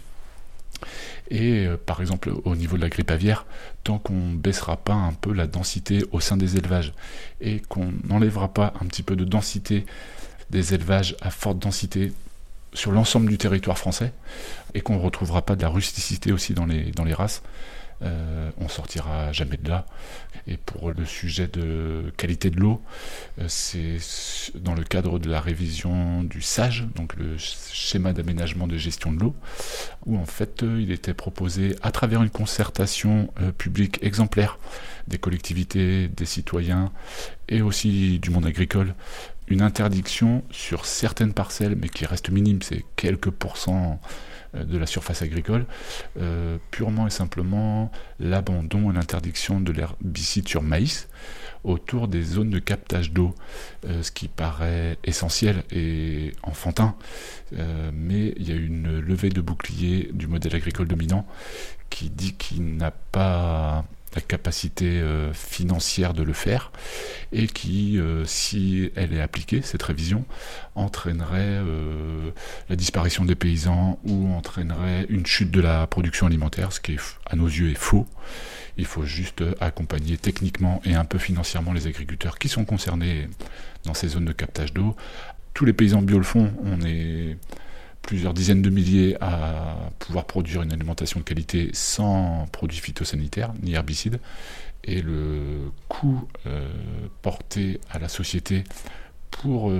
Et par exemple au niveau de la grippe aviaire, tant qu'on baissera pas un peu la densité au sein des élevages et qu'on n'enlèvera pas un petit peu de densité des élevages à forte densité sur l'ensemble du territoire français, et qu'on ne retrouvera pas de la rusticité aussi dans les races, on sortira jamais de là. Et pour le sujet de qualité de l'eau, c'est dans le cadre de la révision du SAGE, donc le schéma d'aménagement de gestion de l'eau, où en fait il était proposé à travers une concertation publique exemplaire des collectivités, des citoyens et aussi du monde agricole, une interdiction sur certaines parcelles, mais qui reste minime, c'est quelques pourcents de la surface agricole, purement et simplement l'abandon et l'interdiction de l'herbicide sur maïs autour des zones de captage d'eau, ce qui paraît essentiel et enfantin, mais il y a une levée de bouclier du modèle agricole dominant qui dit qu'il n'a pas la capacité financière de le faire, et qui, si elle est appliquée, cette révision, entraînerait la disparition des paysans ou entraînerait une chute de la production alimentaire, ce qui, à nos yeux, est faux. Il faut juste accompagner techniquement et un peu financièrement les agriculteurs qui sont concernés dans ces zones de captage d'eau. Tous les paysans bio le font, on est plusieurs dizaines de milliers à pouvoir produire une alimentation de qualité sans produits phytosanitaires ni herbicides, et le coût porté à la société pour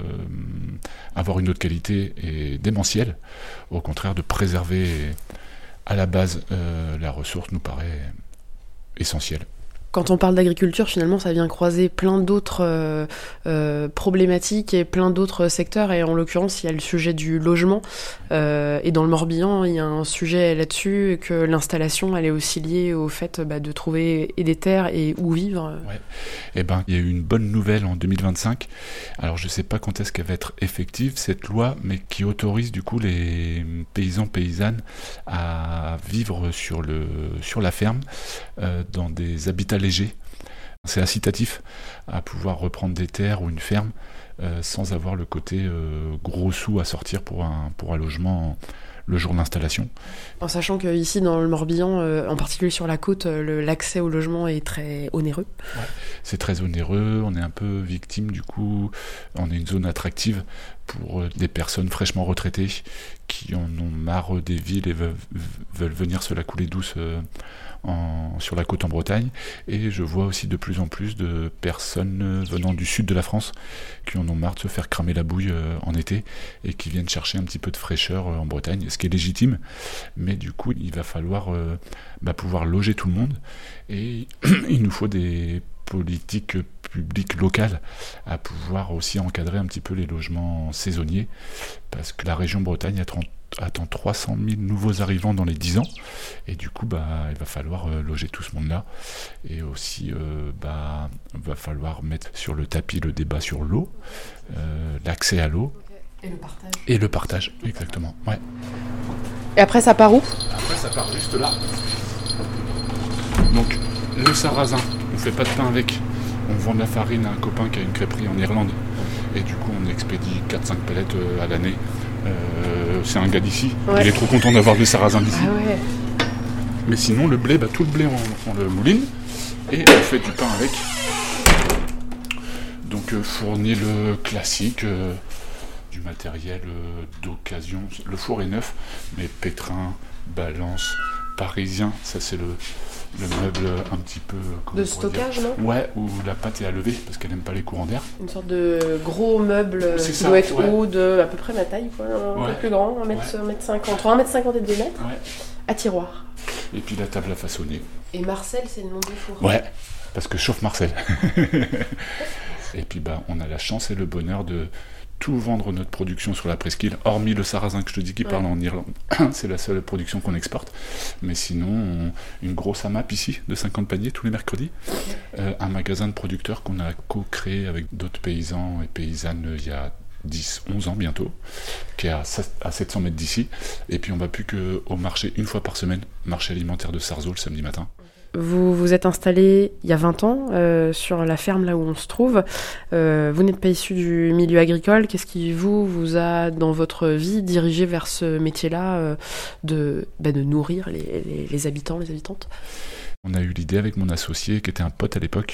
avoir une eau de qualité est démentiel. Au contraire, de préserver à la base la ressource nous paraît essentiel. Quand on parle d'agriculture, finalement, ça vient croiser plein d'autres problématiques et plein d'autres secteurs. Et en l'occurrence, il y a le sujet du logement. Et dans le Morbihan, il y a un sujet là-dessus, que l'installation, elle est aussi liée au fait de trouver des terres et où vivre. Ouais. Eh ben, il y a eu une bonne nouvelle en 2025. Alors, je ne sais pas quand est-ce qu'elle va être effective, cette loi, mais qui autorise du coup les paysans, paysannes à vivre sur la ferme, dans des habitats légers. C'est incitatif à pouvoir reprendre des terres ou une ferme sans avoir le côté gros sous à sortir pour un logement le jour de l'installation. En sachant qu'ici dans le Morbihan, en particulier sur la côte, l'accès au logement est très onéreux. Ouais, c'est très onéreux, on est un peu victime du coup, on est une zone attractive pour des personnes fraîchement retraitées qui en ont marre des villes et veulent venir se la couler douce sur la côte en Bretagne. Et je vois aussi de plus en plus de personnes venant du sud de la France qui en ont marre de se faire cramer la bouille en été et qui viennent chercher un petit peu de fraîcheur en Bretagne, ce qui est légitime, mais du coup il va falloir pouvoir loger tout le monde, et il nous faut des politiques publiques locales à pouvoir aussi encadrer un petit peu les logements saisonniers, parce que la région Bretagne attend 300 000 nouveaux arrivants dans les 10 ans, et du coup il va falloir loger tout ce monde-là, et aussi va falloir mettre sur le tapis le débat sur l'eau, l'accès à l'eau. Et le partage, exactement. Ouais. Et après, ça part où ? Après, ça part juste là. Donc, le sarrasin, on fait pas de pain avec. On vend de la farine à un copain qui a une crêperie en Irlande. Et du coup, on expédie 4-5 palettes à l'année. C'est un gars d'ici. Ouais. Il est trop content d'avoir du sarrasin d'ici. Ah ouais. Mais sinon, le blé, tout le blé, on le mouline. Et on fait du pain avec. Donc, fournil classique. Du matériel d'occasion. Le four est neuf, mais pétrin, balance, parisien, ça c'est le meuble un petit peu... De stockage, non ? Ouais, où la pâte est à lever, parce qu'elle n'aime pas les courants d'air. Une sorte de gros meuble qui doit être haut de à peu près ma taille, quoi, un peu plus grand, 1m50, entre 1m50 et 2 mètres, à tiroir. Et puis la table à façonner. Et Marcel, c'est le nom du four ? Ouais, parce que chauffe Marcel. Et puis on a la chance et le bonheur de tout vendre notre production sur la presqu'île, hormis le sarrasin que je te dis qui parle en Irlande. C'est la seule production qu'on exporte. Mais sinon, une grosse AMAP ici, de 50 paniers tous les mercredis. Un magasin de producteurs qu'on a co-créé avec d'autres paysans et paysannes il y a 10-11 ans bientôt, qui est à 700 mètres d'ici. Et puis on va plus qu'au marché une fois par semaine, marché alimentaire de Sarzeau le samedi matin. Vous vous êtes installé il y a 20 ans sur la ferme là où on se trouve. Vous n'êtes pas issu du milieu agricole. Qu'est-ce qui vous a, dans votre vie, dirigé vers ce métier-là de nourrir les habitants, les habitantes ? On a eu l'idée avec mon associé, qui était un pote à l'époque,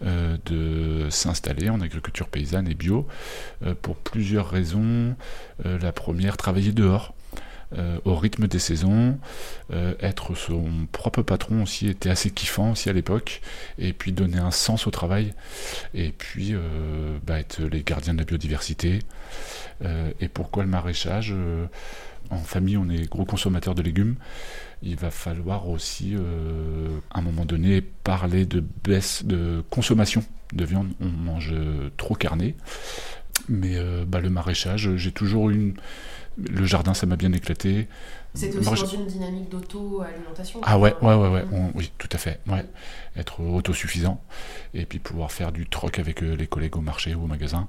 de s'installer en agriculture paysanne et bio pour plusieurs raisons. La première, travailler dehors. Au rythme des saisons, être son propre patron aussi était assez kiffant aussi à l'époque, et puis donner un sens au travail, et puis être les gardiens de la biodiversité. Et pourquoi le maraîchage ? En famille, on est gros consommateurs de légumes. Il va falloir aussi, à un moment donné, parler de baisse de consommation de viande. On mange trop carné. Mais le maraîchage, j'ai toujours eu le jardin, ça m'a bien éclaté. C'était aussi dans une dynamique d'auto-alimentation. Ah ouais. Oui, tout à fait. Ouais. Être autosuffisant et puis pouvoir faire du troc avec les collègues au marché ou au magasin.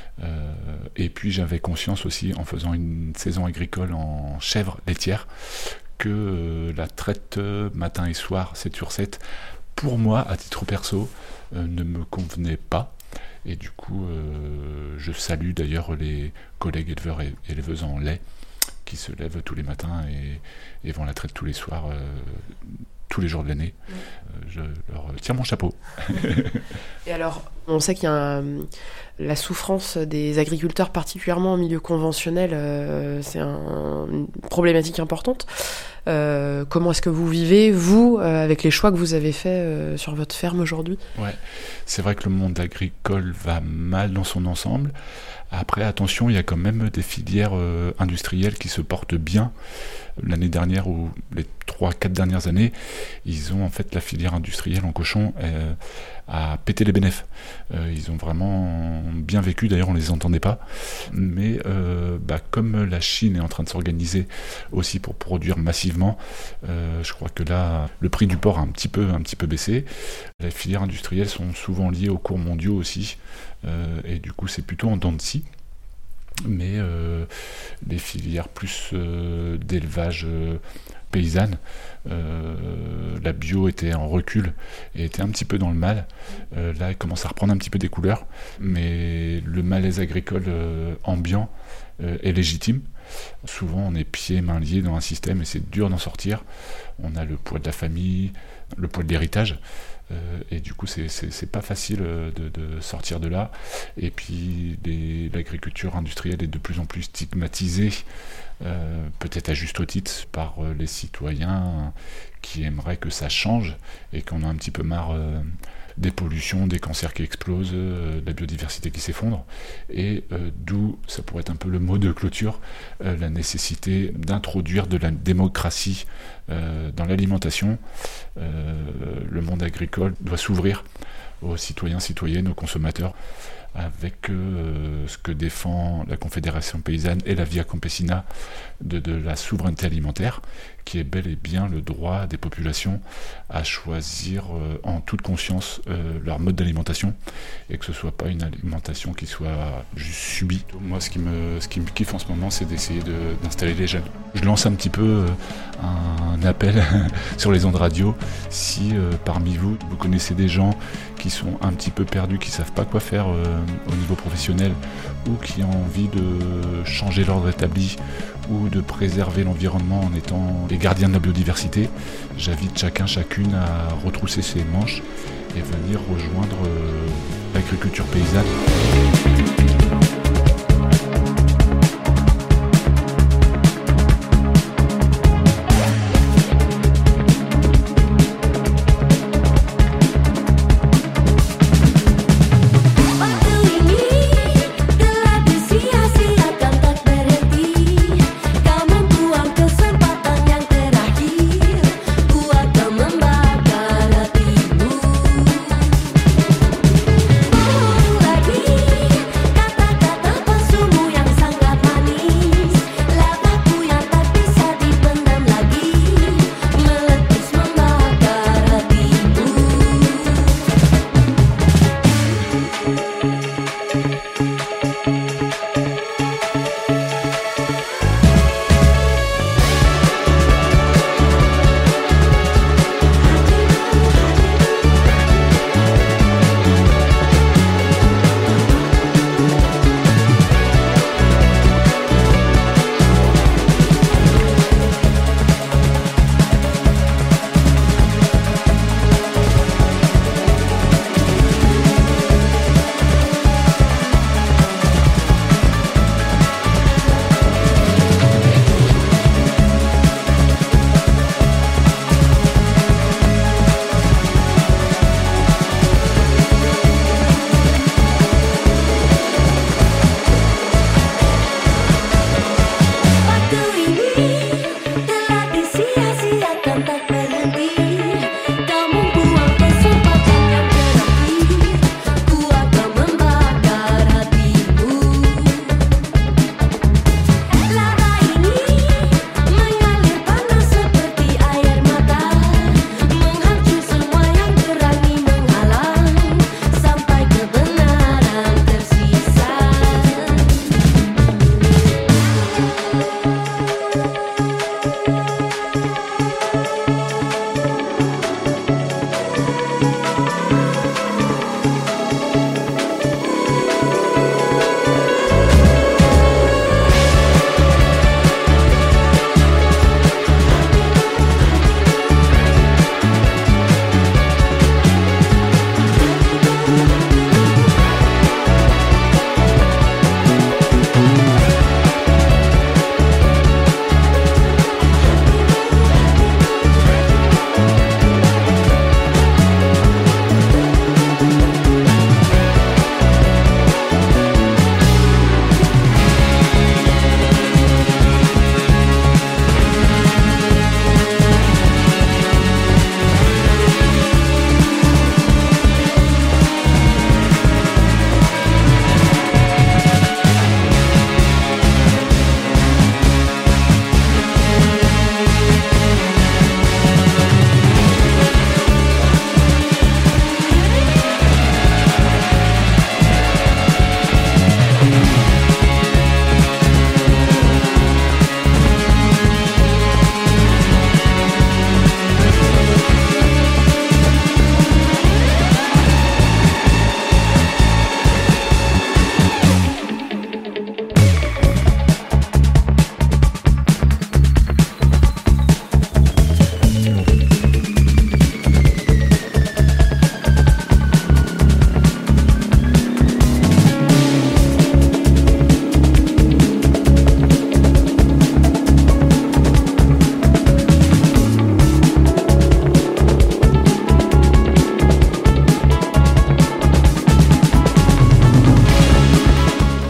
Et puis j'avais conscience aussi, en faisant une saison agricole en chèvre laitière, que la traite matin et soir, 7 sur 7, pour moi, à titre perso, ne me convenait pas. Et du coup, je salue d'ailleurs les collègues éleveurs et éleveuses en lait qui se lèvent tous les matins et vont à la traite tous les soirs, tous les jours de l'année. je leur tire mon chapeau. Et alors, on sait qu'il y a la souffrance des agriculteurs, particulièrement en milieu conventionnel, c'est une problématique importante. Comment est-ce que vous vivez, vous, avec les choix que vous avez faits sur votre ferme aujourd'hui ? Ouais, c'est vrai que le monde agricole va mal dans son ensemble. Après, attention, il y a quand même des filières industrielles qui se portent bien. L'année dernière ou les 3-4 dernières années, ils ont en fait la filière industrielle en cochon à péter les bénéfices. Ils ont vraiment bien vécu, d'ailleurs on les entendait pas. Mais comme la Chine est en train de s'organiser aussi pour produire massivement, je crois que là, le prix du porc a un petit peu baissé. Les filières industrielles sont souvent liées aux cours mondiaux aussi. Et du coup, c'est plutôt en dents de scie. Mais les filières plus d'élevage paysanne, la bio était en recul et était un petit peu dans le mal. Là, elle commence à reprendre un petit peu des couleurs, mais le malaise agricole ambiant est légitime. Souvent, on est pieds et mains liés dans un système et c'est dur d'en sortir. On a le poids de la famille, le poids de l'héritage. Et du coup, c'est pas facile de sortir de là. Et puis, l'agriculture industrielle est de plus en plus stigmatisée, peut-être à juste titre, par les citoyens qui aimeraient que ça change et qu'on a un petit peu marre des pollutions, des cancers qui explosent, de la biodiversité qui s'effondre. Et d'où, ça pourrait être un peu le mot de clôture, la nécessité d'introduire de la démocratie dans l'alimentation. Le monde agricole doit s'ouvrir aux citoyens, citoyennes, aux consommateurs, avec ce que défend la Confédération paysanne et la Via Campesina de la souveraineté alimentaire, qui est bel et bien le droit des populations à choisir en toute conscience leur mode d'alimentation, et que ce soit pas une alimentation qui soit juste subie. Moi, ce qui me kiffe en ce moment, c'est d'essayer d'installer les jeunes. Je lance un petit peu un appel sur les ondes radio. Si parmi vous connaissez des gens qui sont un petit peu perdus, qui savent pas quoi faire au niveau professionnel, ou qui ont envie de changer l'ordre établi, ou de préserver l'environnement en étant les gardiens de la biodiversité, j'invite chacune à retrousser ses manches et venir rejoindre l'agriculture paysanne. Lagi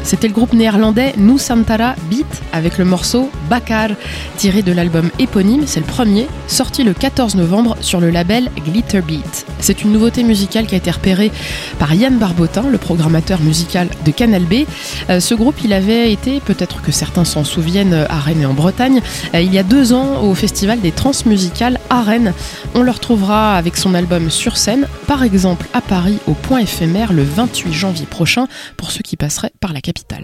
C'était le groupe néerlandais Nusantara Beat avec le morceau Bakar, tiré de l'album éponyme, c'est le premier, sorti le 14 novembre sur le label Glitter Beat. C'est une nouveauté musicale qui a été repérée par Yann Barbotin, le programmateur musical de Canal B. Ce groupe, il avait été, peut-être que certains s'en souviennent, à Rennes et en Bretagne, il y a 2 ans au festival des transmusicales à Rennes. On le retrouvera avec son album Sur scène, par exemple à Paris au Point éphémère le 28 janvier prochain, pour ceux qui passeraient par la capitale.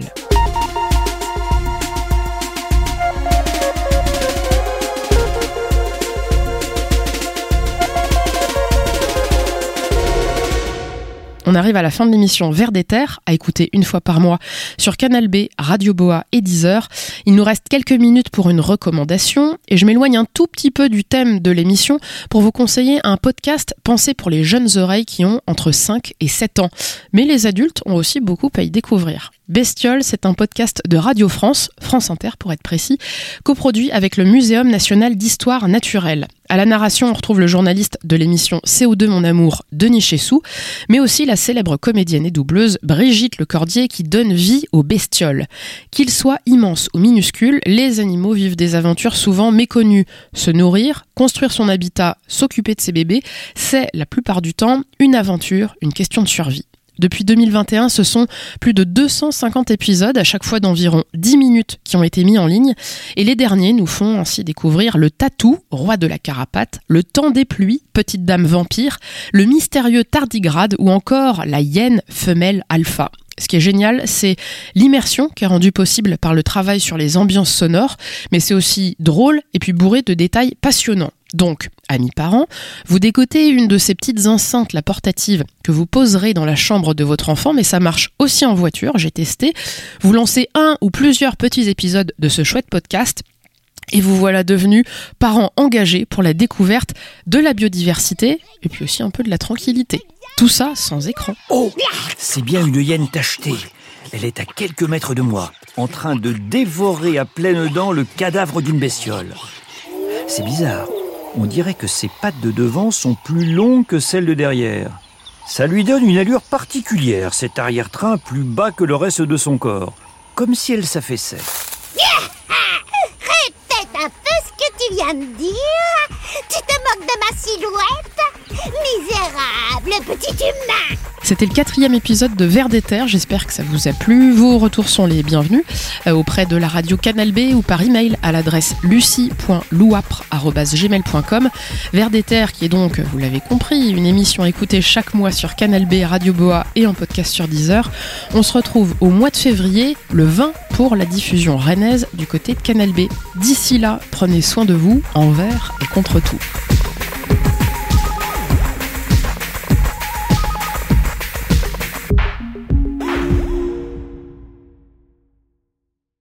On arrive à la fin de l'émission Vers des Terres, à écouter une fois par mois sur Canal B, Radio Boa et Deezer. Il nous reste quelques minutes pour une recommandation et je m'éloigne un tout petit peu du thème de l'émission pour vous conseiller un podcast pensé pour les jeunes oreilles qui ont entre 5 et 7 ans. Mais les adultes ont aussi beaucoup à y découvrir. Bestiole, c'est un podcast de Radio France, France Inter pour être précis, coproduit avec le Muséum national d'histoire naturelle. À la narration, on retrouve le journaliste de l'émission CO2 Mon Amour, Denis Chessou, mais aussi la célèbre comédienne et doubleuse Brigitte Lecordier qui donne vie aux bestioles. Qu'ils soient immenses ou minuscules, les animaux vivent des aventures souvent méconnues. Se nourrir, construire son habitat, s'occuper de ses bébés, c'est la plupart du temps une aventure, une question de survie. Depuis 2021, ce sont plus de 250 épisodes, à chaque fois d'environ 10 minutes, qui ont été mis en ligne. Et les derniers nous font ainsi découvrir le Tatou, roi de la carapate, le Temps des pluies, petite dame vampire, le mystérieux tardigrade ou encore la hyène femelle alpha. Ce qui est génial, c'est l'immersion qui est rendue possible par le travail sur les ambiances sonores, mais c'est aussi drôle et puis bourré de détails passionnants. Donc, amis parents, vous décotez une de ces petites enceintes, la portative, que vous poserez dans la chambre de votre enfant, mais ça marche aussi en voiture, j'ai testé. Vous lancez un ou plusieurs petits épisodes de ce chouette podcast et vous voilà devenus parents engagés pour la découverte de la biodiversité et puis aussi un peu de la tranquillité. Tout ça sans écran. Oh, c'est bien une hyène tachetée. Elle est à quelques mètres de moi, en train de dévorer à pleines dents le cadavre d'une bestiole. C'est bizarre. On dirait que ses pattes de devant sont plus longues que celles de derrière. Ça lui donne une allure particulière, cet arrière-train plus bas que le reste de son corps. Comme si elle s'affaissait. Répète un peu ce que tu viens de dire. Tu te moques de ma silhouette? Misérable petit humain! C'était le 4e épisode de Vers des Terres, j'espère que ça vous a plu. Vos retours sont les bienvenus auprès de la radio Canal B ou par email à l'adresse lucie.louapre@gmail.com. Vers des Terres qui est donc, vous l'avez compris, une émission écoutée chaque mois sur Canal B, Radio Boa et en podcast sur Deezer. On se retrouve au mois de février, le 20, pour la diffusion rennaise du côté de Canal B. D'ici là, prenez soin de vous, envers et contre tout.